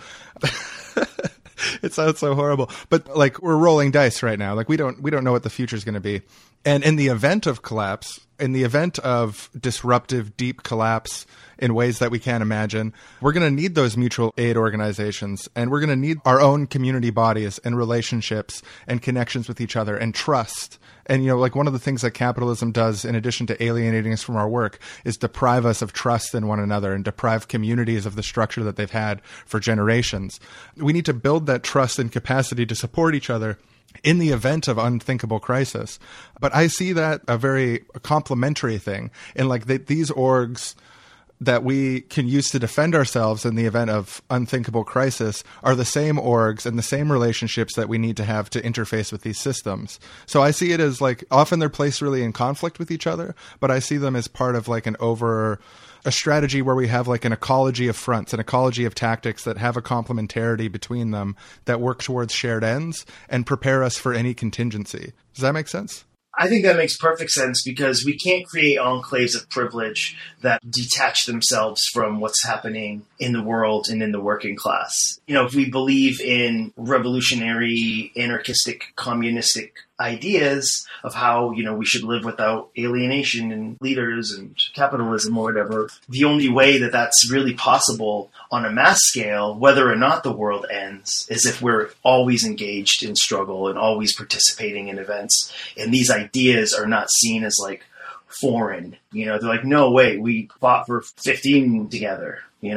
It sounds so horrible, but we're rolling dice right now. We don't know what the future is going to be. And in the event of collapse, in the event of disruptive, deep collapse in ways that we can't imagine, we're going to need those mutual aid organizations, and we're going to need our own community bodies and relationships and connections with each other and trust. And, one of the things that capitalism does, in addition to alienating us from our work, is deprive us of trust in one another and deprive communities of the structure that they've had for generations. We need to build that trust and capacity to support each other in the event of unthinkable crisis. But I see that a very complementary thing in these orgs that we can use to defend ourselves in the event of unthinkable crisis are the same orgs and the same relationships that we need to have to interface with these systems. So I see it as often they're placed really in conflict with each other, but I see them as part of a strategy where we have an ecology of fronts, an ecology of tactics that have a complementarity between them that work towards shared ends and prepare us for any contingency. Does that make sense? I think that makes perfect sense, because we can't create enclaves of privilege that detach themselves from what's happening in the world and in the working class. If we believe in revolutionary, anarchistic, communistic ideas of how, we should live without alienation and leaders and capitalism or whatever. The only way that that's really possible on a mass scale, whether or not the world ends, is if we're always engaged in struggle and always participating in events. And these ideas are not seen as like foreign. They're like, no, wait, we fought for 15 together.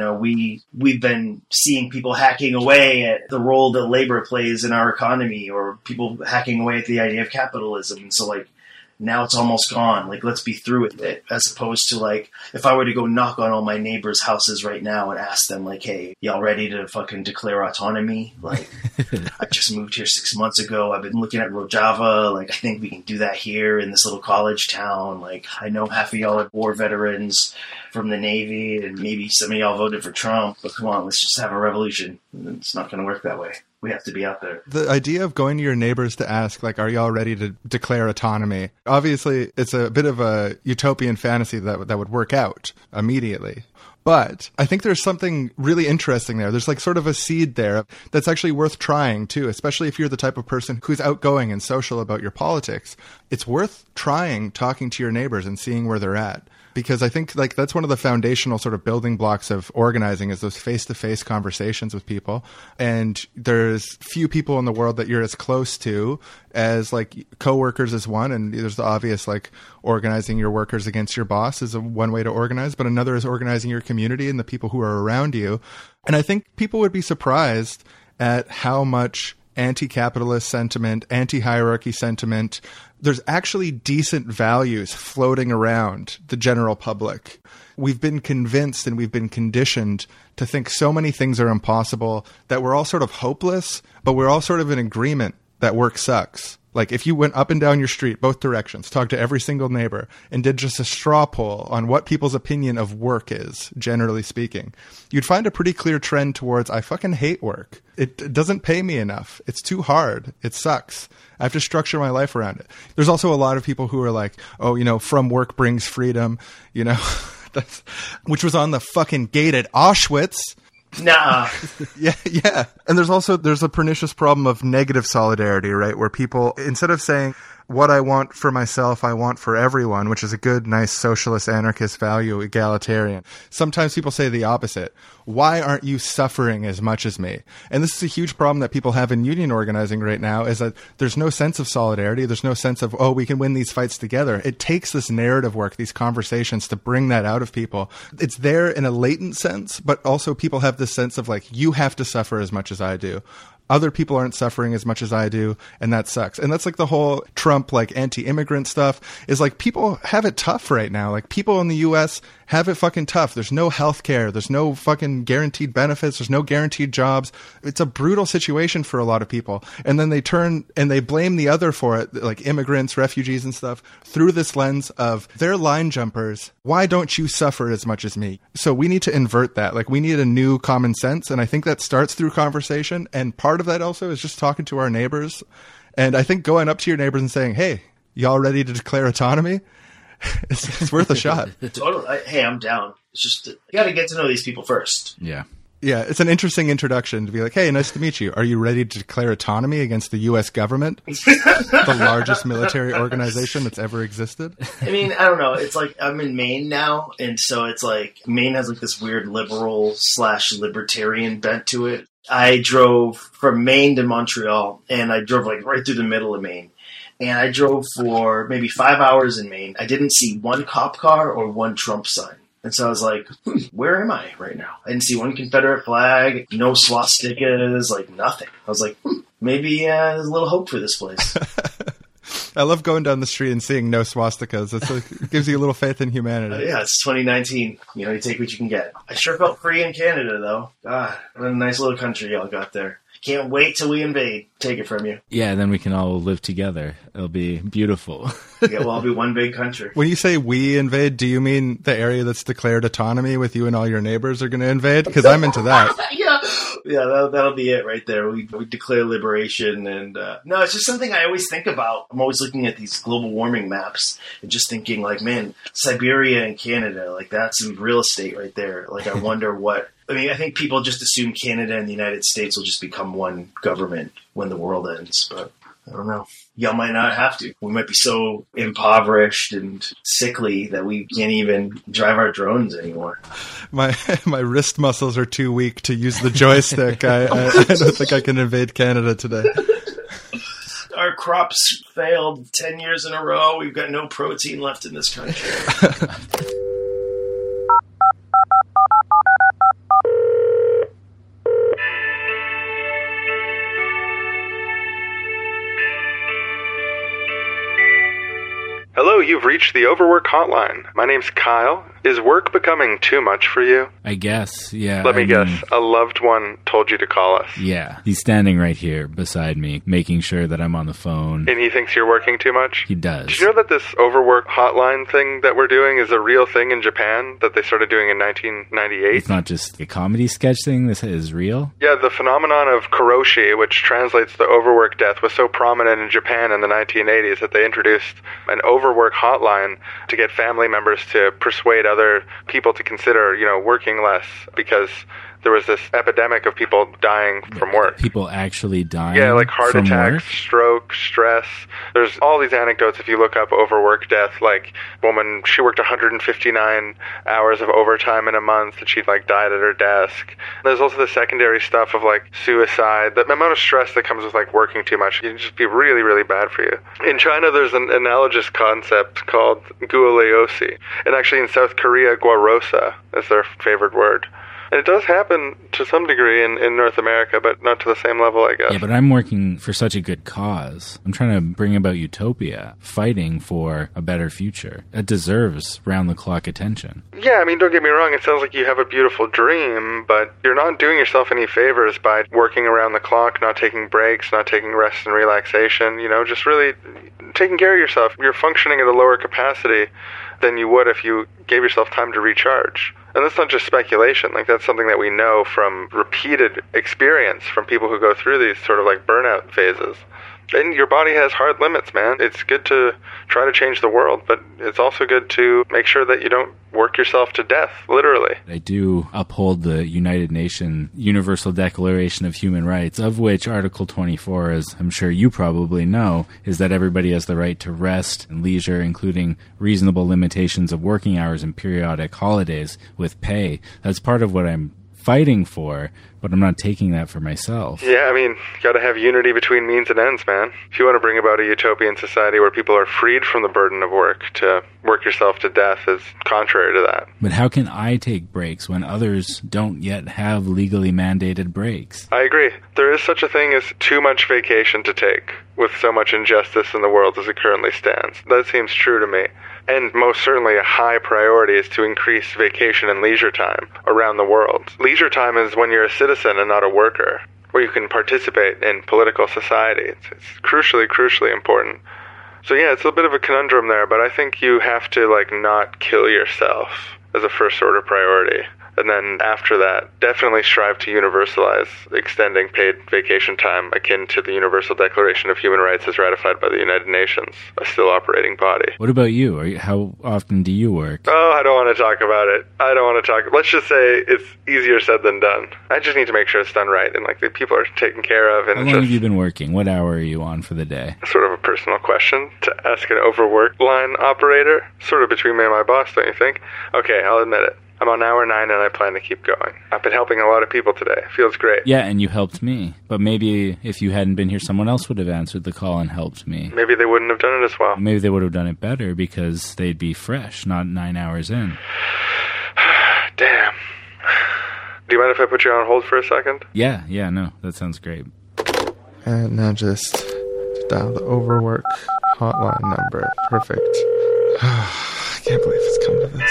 We've been seeing people hacking away at the role that labor plays in our economy, or people hacking away at the idea of capitalism. And so like, now it's almost gone. Like, let's be through with it. As opposed to like, if I were to go knock on all my neighbors' houses right now and ask them like, hey, y'all ready to fucking declare autonomy? Like, I just moved here 6 months ago. I've been looking at Rojava. Like, I think we can do that here in this little college town. Like, I know half of y'all are war veterans from the Navy, and maybe some of y'all voted for Trump, but come on, let's just have a revolution. It's not going to work that way. We have to be out there. The idea of going to your neighbors to ask, like, are y'all ready to declare autonomy? Obviously, it's a bit of a utopian fantasy that would work out immediately. But I think there's something really interesting there. There's like sort of a seed there that's actually worth trying too, especially if you're the type of person who's outgoing and social about your politics. It's worth trying talking to your neighbors and seeing where they're at. Because I think like that's one of the foundational sort of building blocks of organizing is those face-to-face conversations with people. And there's few people in the world that you're as close to as like coworkers is one. And there's the obvious like organizing your workers against your boss is one way to organize, but another is organizing your community and the people who are around you. And I think people would be surprised at how much anti-capitalist sentiment, anti-hierarchy sentiment, there's actually decent values floating around the general public. We've been convinced and we've been conditioned to think so many things are impossible that we're all sort of hopeless, but we're all sort of in agreement that work sucks. Like if you went up and down your street, both directions, talked to every single neighbor and did just a straw poll on what people's opinion of work is, generally speaking, you'd find a pretty clear trend towards, I fucking hate work. It doesn't pay me enough. It's too hard. It sucks. I have to structure my life around it. There's also a lot of people who are like, oh, from work brings freedom, that's, which was on the fucking gate at Auschwitz. Nah. Yeah. And there's a pernicious problem of negative solidarity, right? Where people, instead of saying, what I want for myself, I want for everyone, which is a good, nice socialist, anarchist value, egalitarian. Sometimes people say the opposite. Why aren't you suffering as much as me? And this is a huge problem that people have in union organizing right now, is that there's no sense of solidarity. There's no sense of, oh, we can win these fights together. It takes this narrative work, these conversations to bring that out of people. It's there in a latent sense, but also people have this sense of like, you have to suffer as much as I do. Other people aren't suffering as much as I do, and that sucks. And that's like the whole Trump, like, anti-immigrant stuff is like people have it tough right now. Like people in the U.S. have it fucking tough. There's no health care. There's no fucking guaranteed benefits. There's no guaranteed jobs. It's a brutal situation for a lot of people. And then they turn and they blame the other for it, like immigrants, refugees and stuff, through this lens of they're line jumpers. Why don't you suffer as much as me? So we need to invert that. Like we need a new common sense. And I think that starts through conversation. And part of that also is just talking to our neighbors. And I think going up to your neighbors and saying, hey, y'all ready to declare autonomy? It's worth a shot. Totally. Hey, I'm down. It's just, you got to get to know these people first. Yeah. Yeah, it's an interesting introduction to be like, hey, nice to meet you. Are you ready to declare autonomy against the U.S. government? The largest military organization that's ever existed? I mean, I don't know. It's like I'm in Maine now, and so it's like Maine has like this weird liberal/libertarian bent to it. I drove from Maine to Montreal, and I drove like right through the middle of Maine. And I drove for maybe 5 hours in Maine. I didn't see one cop car or one Trump sign. And so I was like, where am I right now? I didn't see one Confederate flag, no swastikas, like nothing. I was like, maybe there's a little hope for this place. I love going down the street and seeing no swastikas. It gives you a little faith in humanity. Yeah, it's 2019. You take what you can get. I sure felt free in Canada, though. God, what a nice little country y'all got there. Can't wait till we invade. Take it from you. Yeah, then we can all live together. It'll be beautiful. Yeah, we'll all be one big country. When you say we invade, do you mean the area that's declared autonomy with you and all your neighbors are going to invade? Because I'm into that. Yeah, that'll be it right there. We declare liberation. And no, it's just something I always think about. I'm always looking at these global warming maps and just thinking like, man, Siberia and Canada, like that's some real estate right there. Like I wonder what... I mean, I think people just assume Canada and the United States will just become one government when the world ends, but I don't know. Y'all might not have to. We might be so impoverished and sickly that we can't even drive our drones anymore. My wrist muscles are too weak to use the joystick. I don't think I can invade Canada today. Our crops failed 10 years in a row. We've got no protein left in this country. Hello, you've reached the Overwork Hotline. My name's Kyle. Is work becoming too much for you? I guess, yeah. Let me guess. A loved one told you to call us. Yeah. He's standing right here beside me, making sure that I'm on the phone. And he thinks you're working too much? He does. Did you know that this Overwork Hotline thing that we're doing is a real thing in Japan that they started doing in 1998? It's not just a comedy sketch thing. This is real? Yeah, the phenomenon of karoshi, which translates to overwork death, was so prominent in Japan in the 1980s that they introduced an overwork hotline to get family members to persuade other people to consider, working less, because there was this epidemic of people dying from work. People actually dying? Yeah, like heart from attacks, work? stroke, stress. There's all these anecdotes if you look up overwork death, like woman, she worked 159 hours of overtime in a month and she died at her desk. There's also the secondary stuff of suicide. The amount of stress that comes with working too much can just be really, really bad for you. In China, there's an analogous concept called guoleosi. And actually in South Korea, guarosa is their favorite word. And it does happen to some degree in North America, but not to the same level, I guess. Yeah, but I'm working for such a good cause. I'm trying to bring about utopia, fighting for a better future. It deserves round-the-clock attention. Yeah, don't get me wrong, it sounds like you have a beautiful dream, but you're not doing yourself any favors by working around the clock, not taking breaks, not taking rest and relaxation, just really taking care of yourself. You're functioning at a lower capacity than you would if you gave yourself time to recharge. And that's not just speculation. That's something that we know from repeated experience from people who go through these sort of burnout phases. And your body has hard limits, man. It's good to try to change the world, but it's also good to make sure that you don't work yourself to death, literally. I do uphold the United Nations Universal Declaration of Human Rights, of which Article 24, as I'm sure you probably know, is that everybody has the right to rest and leisure, including reasonable limitations of working hours and periodic holidays with pay. That's part of what I'm fighting for, but I'm not taking that for myself. Yeah, gotta have unity between means and ends, man. If you want to bring about a utopian society where people are freed from the burden of work, to work yourself to death is contrary to that. But how can I take breaks when others don't yet have legally mandated breaks? I agree. There is such a thing as too much vacation to take, with so much injustice in the world as it currently stands. That seems true to me. And most certainly a high priority is to increase vacation and leisure time around the world. Leisure time is when you're a citizen and not a worker, where you can participate in political society. It's crucially important. So yeah, it's a bit of a conundrum there, but I think you have to not kill yourself as a first order priority. And then after that, definitely strive to universalize extending paid vacation time akin to the Universal Declaration of Human Rights as ratified by the United Nations, a still operating body. What about you? How often do you work? Oh, I don't want to talk about it. Let's just say it's easier said than done. I just need to make sure it's done right and the people are taken care of. And how long have you been working? What hour are you on for the day? Sort of a personal question to ask an overwork line operator. Sort of between me and my boss, don't you think? Okay, I'll admit it. I'm on hour 9 and I plan to keep going. I've been helping a lot of people today. Feels great. Yeah, and you helped me. But maybe if you hadn't been here, someone else would have answered the call and helped me. Maybe they wouldn't have done it as well. Maybe they would have done it better because they'd be fresh, not 9 hours in. Damn. Do you mind if I put you on hold for a second? Yeah, no, that sounds great. And now just dial the overwork hotline number. Perfect. I can't believe it's come to this.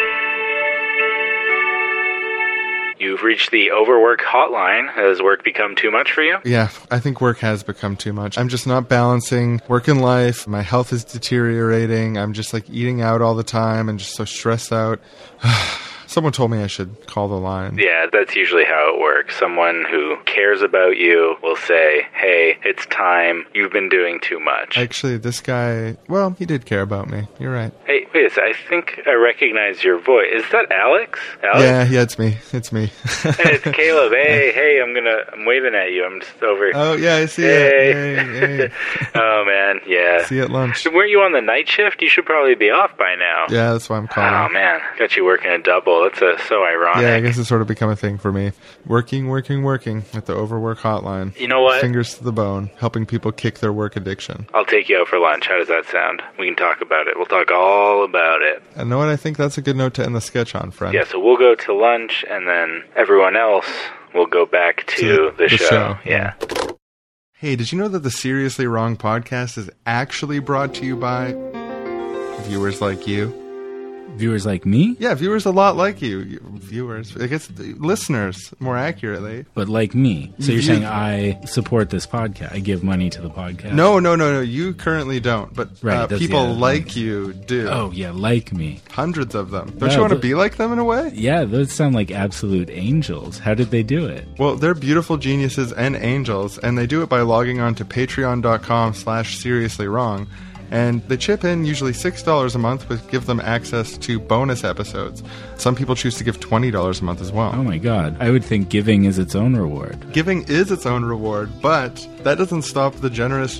You've reached the overwork hotline. Has work become too much for you? Yeah, I think work has become too much. I'm just not balancing work and life. My health is deteriorating. I'm just eating out all the time and just so stressed out. Someone told me I should call the line. Yeah, that's usually how it works. Someone who cares about you will say, hey, it's time. You've been doing too much. Actually, this guy, well, he did care about me. You're right. Hey, wait a second. I think I recognize your voice. Is that Alex? Alex? Yeah, it's me. It's me. Hey, it's Caleb. Hey, I'm waving at you. I'm just over. Oh, yeah, I see Hey. it. Hey. Oh, man, yeah. See you at lunch. Weren't you on the night shift? You should probably be off by now. Yeah, that's why I'm calling. Oh, man. Got you working a double. That's so ironic. Yeah, I guess it's sort of become a thing for me. Working at the Overwork Hotline. You know what? Fingers to the bone, helping people kick their work addiction. I'll take you out for lunch. How does that sound? We can talk about it. We'll talk all about it. And know what? I think that's a good note to end the sketch on, friend. Yeah, so we'll go to lunch, and then everyone else will go back to the show. Yeah. Hey, did you know that the Seriously Wrong podcast is actually brought to you by viewers like you? Viewers like me? Yeah, viewers a lot like you. Viewers. I guess listeners, more accurately. But like me. So you're saying I support this podcast. I give money to the podcast. No. You currently don't. But Right, people like you do. Oh, yeah, like me. Hundreds of them. Don't Yeah, you want to but- be like them in a way? Yeah, those sound like absolute angels. How did they do it? Well, they're beautiful geniuses and angels, and they do it by logging on to patreon.com/seriouslywrong. And they chip in usually $6 a month, which give them access to bonus episodes. Some people choose to give $20 a month as well. Oh my god. I would think giving is its own reward. Giving is its own reward, but that doesn't stop the generous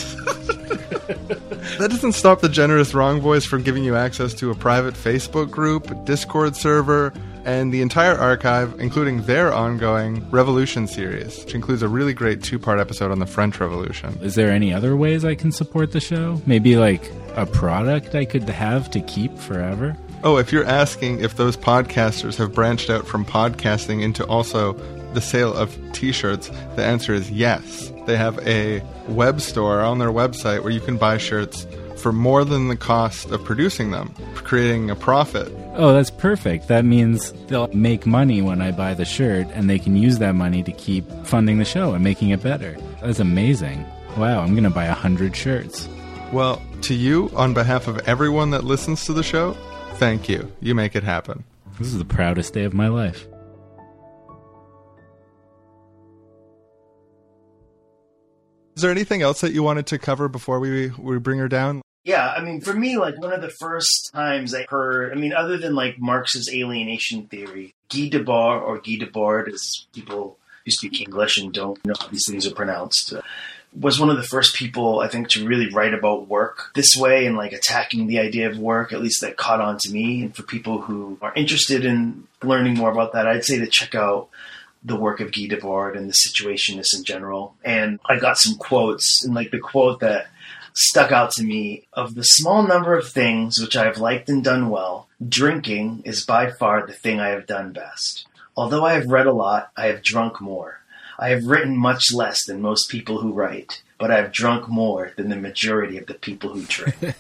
That doesn't stop the generous Wrong Boys from giving you access to a private Facebook group, Discord server, and the entire archive, including their ongoing Revolution series, which includes a really great 2-part episode on the French Revolution. Is there any other ways I can support the show? Maybe like a product I could have to keep forever? Oh, if you're asking if those podcasters have branched out from podcasting into also the sale of t-shirts, the answer is yes. They have a web store on their website where you can buy shirts for more than the cost of producing them, creating a profit. Oh, that's perfect. That means they'll make money when I buy the shirt, and they can use that money to keep funding the show and making it better. That's amazing. Wow, I'm going to buy 100 shirts. Well, to you, on behalf of everyone that listens to the show, thank you. You make it happen. This is the proudest day of my life. Is there anything else that you wanted to cover before we bring her down? Yeah, I mean, for me, like, one of the first times I heard, I mean, other than, like, Marx's alienation theory, Guy Debord, or Guy Debord, as people who speak English and don't know how these things are pronounced, was one of the first people, I think, to really write about work this way and, like, attacking the idea of work, at least that caught on to me. And for people who are interested in learning more about that, I'd say to check out the work of Guy Debord and the Situationists in general. And I got some quotes, and, like, the quote that stuck out to me: of the small number of things which I have liked and done well, drinking is by far the thing I have done best. Although I have read a lot, I have drunk more. I have written much less than most people who write, but I have drunk more than the majority of the people who drink.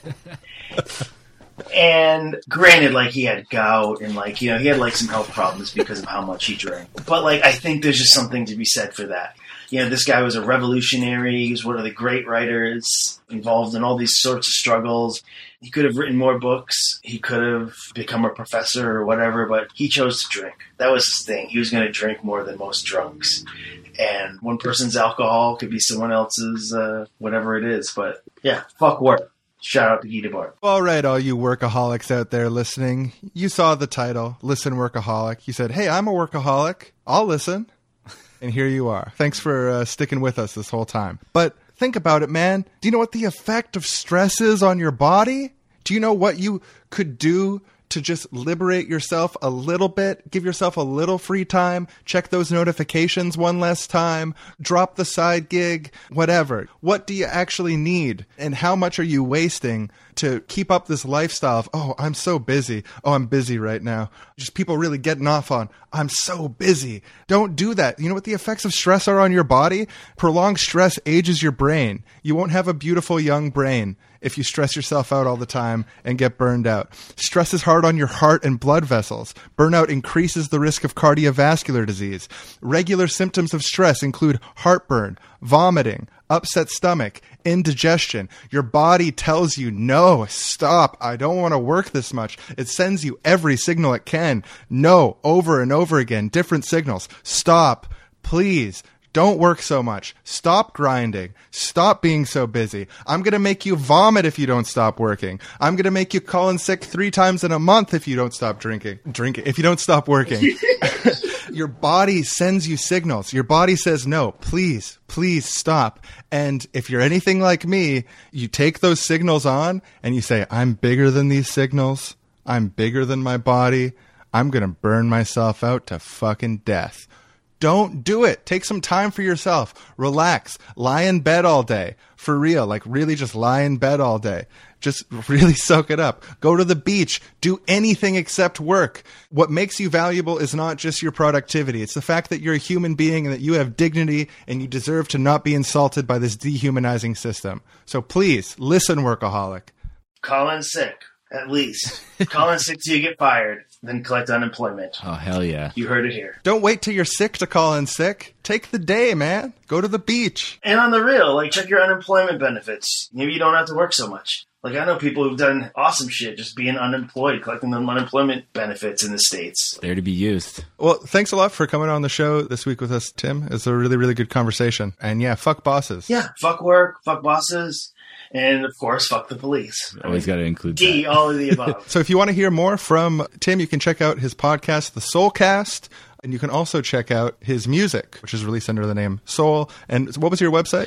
And granted, like, he had gout and, like, you know, he had, like, some health problems because of how much he drank. But, like, I think there's just something to be said for that. You know, this guy was a revolutionary. He was one of the great writers involved in all these sorts of struggles. He could have written more books. He could have become a professor or whatever, but he chose to drink. That was his thing. He was going to drink more than most drunks. And one person's alcohol could be someone else's whatever it is. But, yeah, fuck work. Shout out to Guy Debord. All right, all you workaholics out there listening. You saw the title, Listen Workaholic. You said, hey, I'm a workaholic. I'll listen. And here you are. Thanks for sticking with us this whole time. But think about it, man. Do you know what the effect of stress is on your body? Do you know what you could do to just liberate yourself a little bit? Give yourself a little free time. Check those notifications one less time. Drop the side gig. Whatever. What do you actually need? And how much are you wasting to keep up this lifestyle of, oh, I'm so busy. Oh, I'm busy right now. Just people really getting off on, I'm so busy. Don't do that. You know what the effects of stress are on your body? Prolonged stress ages your brain. You won't have a beautiful young brain if you stress yourself out all the time and get burned out. Stress is hard on your heart and blood vessels. Burnout increases the risk of cardiovascular disease. Regular symptoms of stress include heartburn, vomiting, upset stomach, indigestion. Your body tells you, no, stop. I don't want to work this much. It sends you every signal it can. No, over and over again, different signals. Stop, please. Don't work so much. Stop grinding. Stop being so busy. I'm going to make you vomit if you don't stop working. I'm going to make you call in sick 3 times in a month if you don't stop drinking, if you don't stop working. Your body sends you signals. Your body says, no, please stop. And if you're anything like me, you take those signals on and you say, I'm bigger than these signals. I'm bigger than my body. I'm going to burn myself out to fucking death. Don't do it. Take some time for yourself. Relax. Lie in bed all day. For real. Like, really just lie in bed all day. Just really soak it up. Go to the beach. Do anything except work. What makes you valuable is not just your productivity. It's the fact that you're a human being and that you have dignity and you deserve to not be insulted by this dehumanizing system. So please, listen, workaholic. Call in sick, at least. Call in sick till you get fired, then collect unemployment. Oh, hell yeah. You heard it here. Don't wait till you're sick to call in sick. Take the day, man. Go to the beach. And on the real, like, check your unemployment benefits. Maybe you don't have to work so much. Like, I know people who've done awesome shit just being unemployed, collecting them unemployment benefits in the States. There to be used. Well, thanks a lot for coming on the show this week with us, Tim. It's a really, really good conversation. And yeah, fuck bosses. Yeah, fuck work, fuck bosses, and of course, fuck the police. Always got to include D, that. all of the above. So if you want to hear more from Tim, you can check out his podcast, The Soulcast. And you can also check out his music, which is released under the name Soul. And what was your website?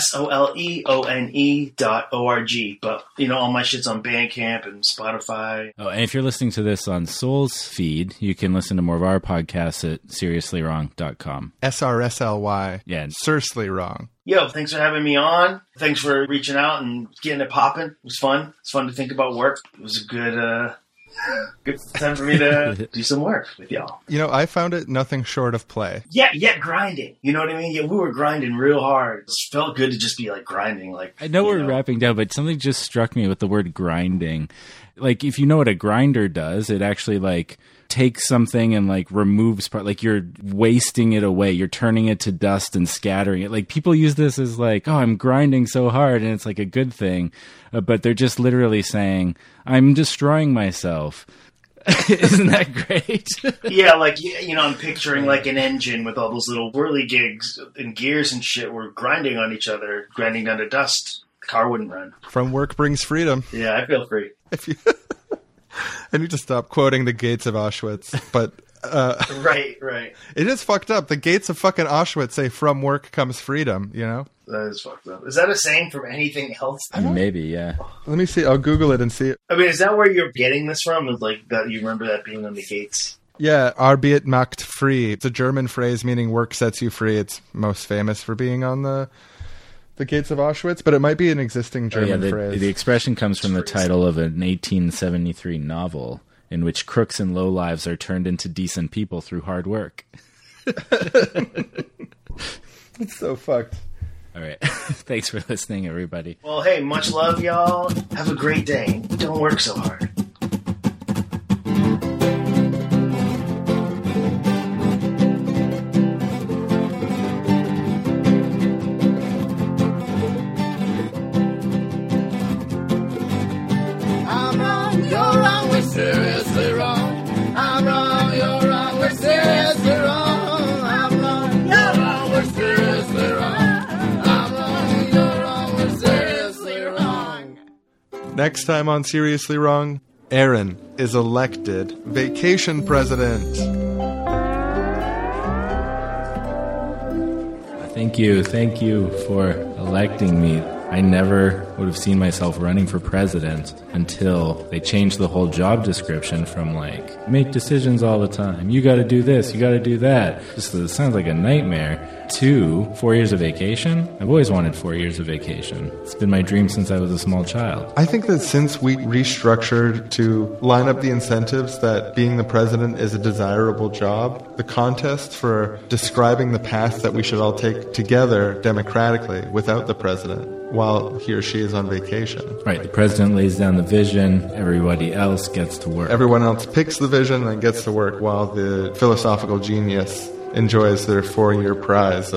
SOLEONE.org. But, you know, all my shit's on Bandcamp and Spotify. Oh, and if you're listening to this on Soul's feed, you can listen to more of our podcasts at seriouslywrong.com. SRSLY. Yeah. Seriously Wrong. Yo, thanks for having me on. Thanks for reaching out and getting it popping. It was fun. It's fun to think about work. It was a good time for me to do some work with y'all. You know, I found it nothing short of play. Yeah, grinding. You know what I mean? Yeah, we were grinding real hard. It felt good to just be like grinding. Like, I know we're wrapping down, but something just struck me with the word grinding. Like, if you know what a grinder does, it actually like takes something and like removes part, like you're wasting it away. You're turning it to dust and scattering it. Like, people use this as like, oh, I'm grinding so hard, and it's like a good thing. But they're just literally saying, I'm destroying myself. Isn't that great? Yeah, like, you know, I'm picturing like an engine with all those little whirligigs and gears and shit. We're grinding on each other, grinding down to dust. The car wouldn't run. From work brings freedom. Yeah, I feel free. If you, I need to stop quoting the gates of Auschwitz, but Right. it is fucked up. The gates of fucking Auschwitz say, "From work comes freedom." You know. That is fucked up. Is that a saying from anything else? Maybe, yeah. Let me see. I'll Google it and see it. I mean, is that where you're getting this from? Is like that you remember that being on the gates? Yeah, Arbeit macht frei. It's a German phrase meaning work sets you free. It's most famous for being on the gates of Auschwitz, but it might be an existing German phrase. The expression comes from the title of an 1873 novel in which crooks and lowlives are turned into decent people through hard work. It's so fucked. All right. Thanks for listening, everybody. Well, hey, much love, y'all. Have a great day. Don't work so hard. I'm wrong, you're wrong, we're seriously wrong. I'm wrong, you're wrong, we're seriously wrong. I'm wrong, you're wrong, we're seriously wrong. I'm wrong, you're wrong, we're seriously wrong. Next time on Seriously Wrong, Aaron is elected vacation president. Thank you for electing me. I never would have seen myself running for president until they changed the whole job description from like, make decisions all the time. You got to do this, you got to do that. Just it sounds like a nightmare. To 4 years of vacation. I've always wanted 4 years of vacation. It's been my dream since I was a small child. I think that since we restructured to line up the incentives that being the president is a desirable job, the contest for describing the path that we should all take together democratically without the president while he or she is on vacation. Right, the president lays down the vision, everybody else gets to work. Everyone else picks the vision and gets to work while the philosophical genius enjoys their 4-year prize of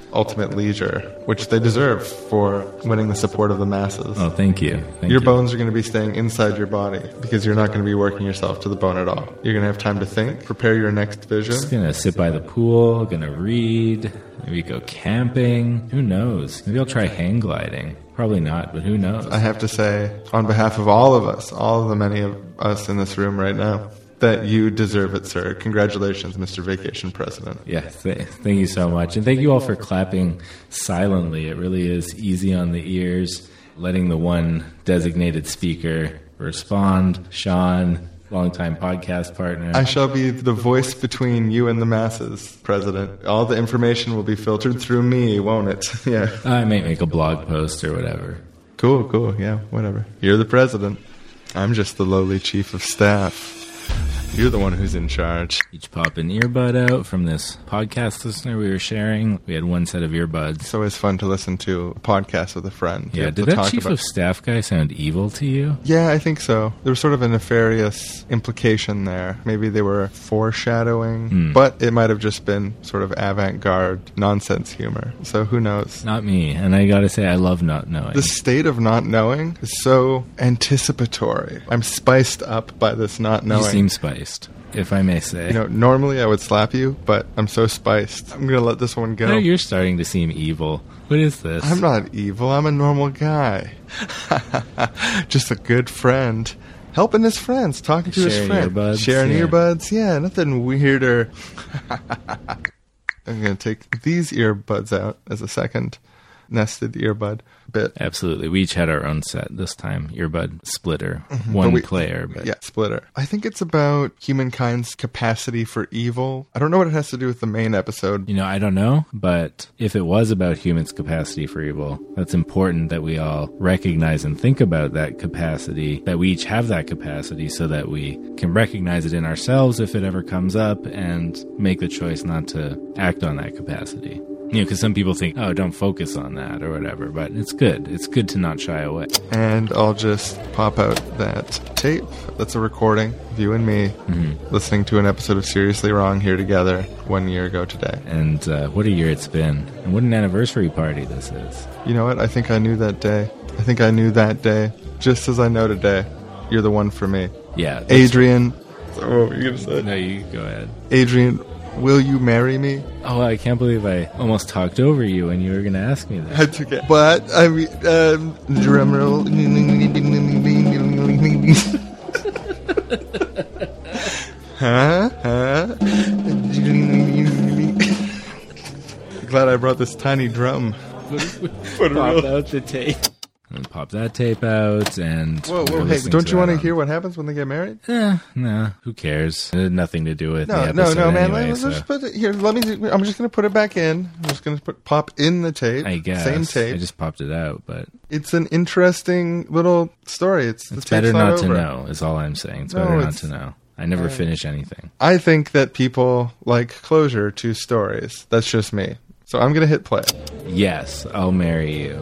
ultimate leisure, which they deserve for winning the support of the masses. Oh, thank you. Thank Your you. bones are going to be staying inside your body because you're not going to be working yourself to the bone at all. You're going to have time to think, prepare your next vision. Just gonna sit by the pool, gonna read, maybe go camping. Who knows? Maybe I'll try hang gliding. Probably not, but who knows? I have to say, on behalf of all of us, all of the many of us in this room right now, that you deserve it, sir. Congratulations, Mr. Vacation President. Yeah, thank you so much. And thank you all for clapping silently. It really is easy on the ears, letting the one designated speaker respond. Sean, longtime podcast partner. I shall be the voice between you and the masses, President. All the information will be filtered through me, won't it? Yeah. I might make a blog post or whatever. Cool, yeah, whatever. You're the president. I'm just the lowly chief of staff. You're the one who's in charge. Each pop an earbud out from this podcast listener we were sharing. We had one set of earbuds. It's always fun to listen to a podcast with a friend. Yeah, To did that talk chief about- of staff guy sound evil to you? Yeah, I think so. There was sort of a nefarious implication there. Maybe they were foreshadowing, but it might have just been sort of avant-garde nonsense humor. So who knows? Not me. And I gotta say, I love not knowing. The state of not knowing is so anticipatory. I'm spiced up by this not knowing. You seem spiced, if I may say. You know, normally I would slap you, but I'm so spiced. I'm going to let this one go. Now you're starting to seem evil. What is this? I'm not evil. I'm a normal guy. Just a good friend. Helping his friends, talking to his Sharing friend. earbuds, Sharing yeah. earbuds. Yeah, nothing weirder. I'm going to take these earbuds out as a second nested earbud bit. Absolutely. We each had our own set this time. Earbud splitter. But One we- player. But Yeah, splitter. I think it's about humankind's capacity for evil. I don't know what it has to do with the main episode. You know, I don't know, but if it was about humans' capacity for evil, that's important that we all recognize and think about that capacity, that we each have that capacity so that we can recognize it in ourselves if it ever comes up and make the choice not to act on that capacity. You know, because some people think, oh, don't focus on that or whatever, but it's good. It's good to not shy away. And I'll just pop out that tape. That's a recording of you and me listening to an episode of Seriously Wrong here together 1 year ago today. And what a year it's been. And what an anniversary party this is. You know what? I think I knew that day. I think I knew that day, just as I know today. You're the one for me. Yeah. Adrian. So what were you going to say? No, you go ahead. Adrian, will you marry me? Oh, I can't believe I almost talked over you when you were going to ask me that. I took it. But, I mean, drum roll. Huh? Glad I brought this tiny drum. Pop out the tape. And pop that tape out, and Whoa, we were hey, listening don't you want to that hear what happens when they get married? No, who cares? It had nothing to do with the No, episode man. anyway, Let's so just put it here. I'm just going to put it back in. I'm just going to pop in the tape. I guess. Same tape. I just popped it out, but It's an interesting little story. It's better not to know, is all I'm saying. It's No, better not it's- to know. I never finish anything. I think that people like closure to stories. That's just me. So I'm going to hit play. Yes, I'll marry you.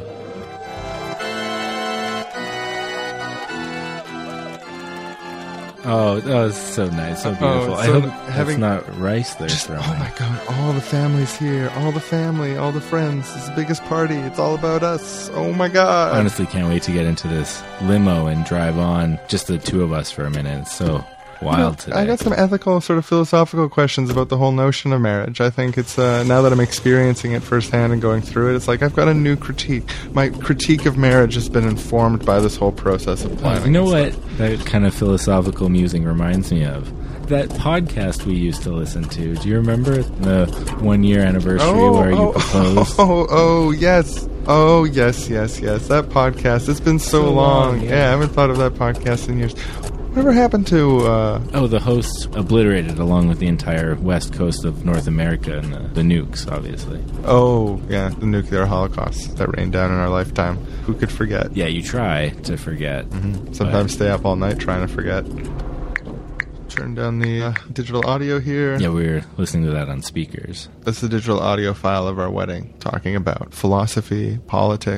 Oh, it's so nice, so beautiful. I so hope having- it's not rice they're Just, throwing. oh my God, all the family's here. All the family, all the friends. It's the biggest party. It's all about us. Oh my God. Honestly, can't wait to get into this limo and drive on, just the two of us for a minute. It's so wild today. I got some ethical, sort of philosophical questions about the whole notion of marriage. I think it's, now that I'm experiencing it firsthand and going through it, it's like I've got a new critique. My critique of marriage has been informed by this whole process of planning. You know what that kind of philosophical musing reminds me of? That podcast we used to listen to. Do you remember the 1 year anniversary where you proposed? Yes. Oh, yes. That podcast. It's been so long. Yeah, I haven't thought of that podcast in years. Whatever happened to... The host obliterated along with the entire west coast of North America and the nukes, obviously. Oh, yeah, the nuclear holocaust that rained down in our lifetime. Who could forget? Yeah, you try to forget. Sometimes stay up all night trying to forget. Turn down the digital audio here. Yeah, we were listening to that on speakers. That's the digital audio file of our wedding, talking about philosophy, politics,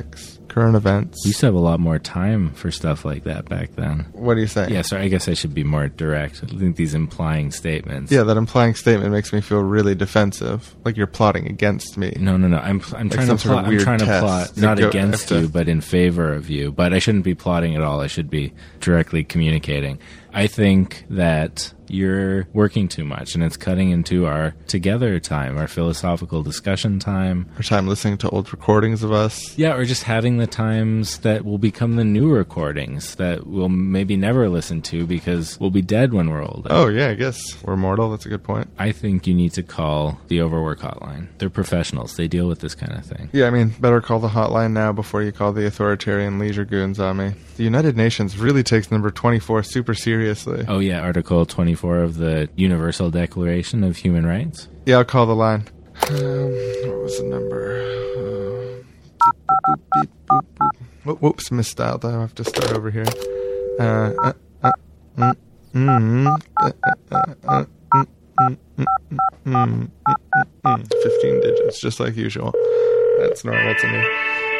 Current events. We used to have a lot more time for stuff like that back then. What do you think? Yeah, sorry, I guess I should be more direct. I think these implying statements. Yeah, that implying statement makes me feel really defensive, like you're plotting against me. No. I'm trying some to sort of plot. I'm weird trying to test plot to not go against after. you, but in favor of you. But I shouldn't be plotting at all. I should be directly communicating. I think that you're working too much, and it's cutting into our together time, our philosophical discussion time. Our time listening to old recordings of us. Yeah, or just having the times that will become the new recordings that we'll maybe never listen to because we'll be dead when we're older. Oh, yeah, I guess we're mortal. That's a good point. I think you need to call the Overwork hotline. They're professionals. They deal with this kind of thing. Yeah, I mean, better call the hotline now before you call the authoritarian leisure goons on me. The United Nations really takes number 24 super seriously. Oh, yeah, Article 24 of the Universal Declaration of Human Rights. Yeah, I'll call the line. What was the number? Beep, boop, boop. Whoops, misdialed. I have to start over here. 15 digits, just like usual. That's normal to me.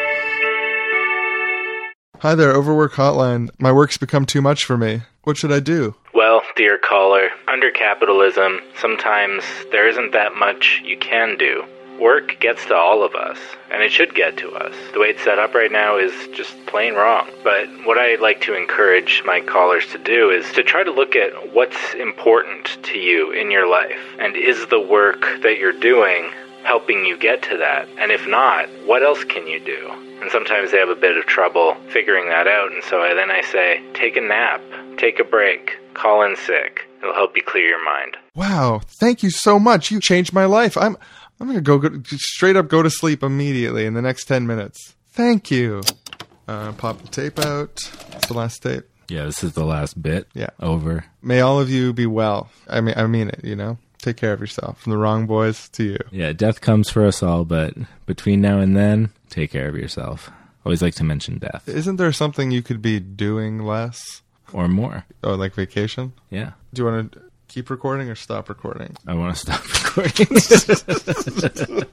Hi there, Overwork Hotline. My work's become too much for me. What should I do? Well, dear caller, under capitalism, sometimes there isn't that much you can do. Work gets to all of us, and it should get to us. The way it's set up right now is just plain wrong. But what I like to encourage my callers to do is to try to look at what's important to you in your life. And is the work that you're doing helping you get to that? And if not, what else can you do? And sometimes they have a bit of trouble figuring that out, and so then I say, take a nap, take a break, call in sick. It'll help you clear your mind. Wow, thank you so much. You changed my life. I'm going to go straight up go to sleep immediately in the next 10 minutes. Thank you. Pop the tape out. It's the last tape. Yeah, this is the last bit. Yeah. Over. May all of you be well. I mean it, you know? Take care of yourself. From the wrong boys to you. Yeah, death comes for us all, but between now and then, take care of yourself. Always like to mention death. Isn't there something you could be doing less? Or more. Oh, like vacation? Yeah. Do you want to keep recording or stop recording? I want to stop recording.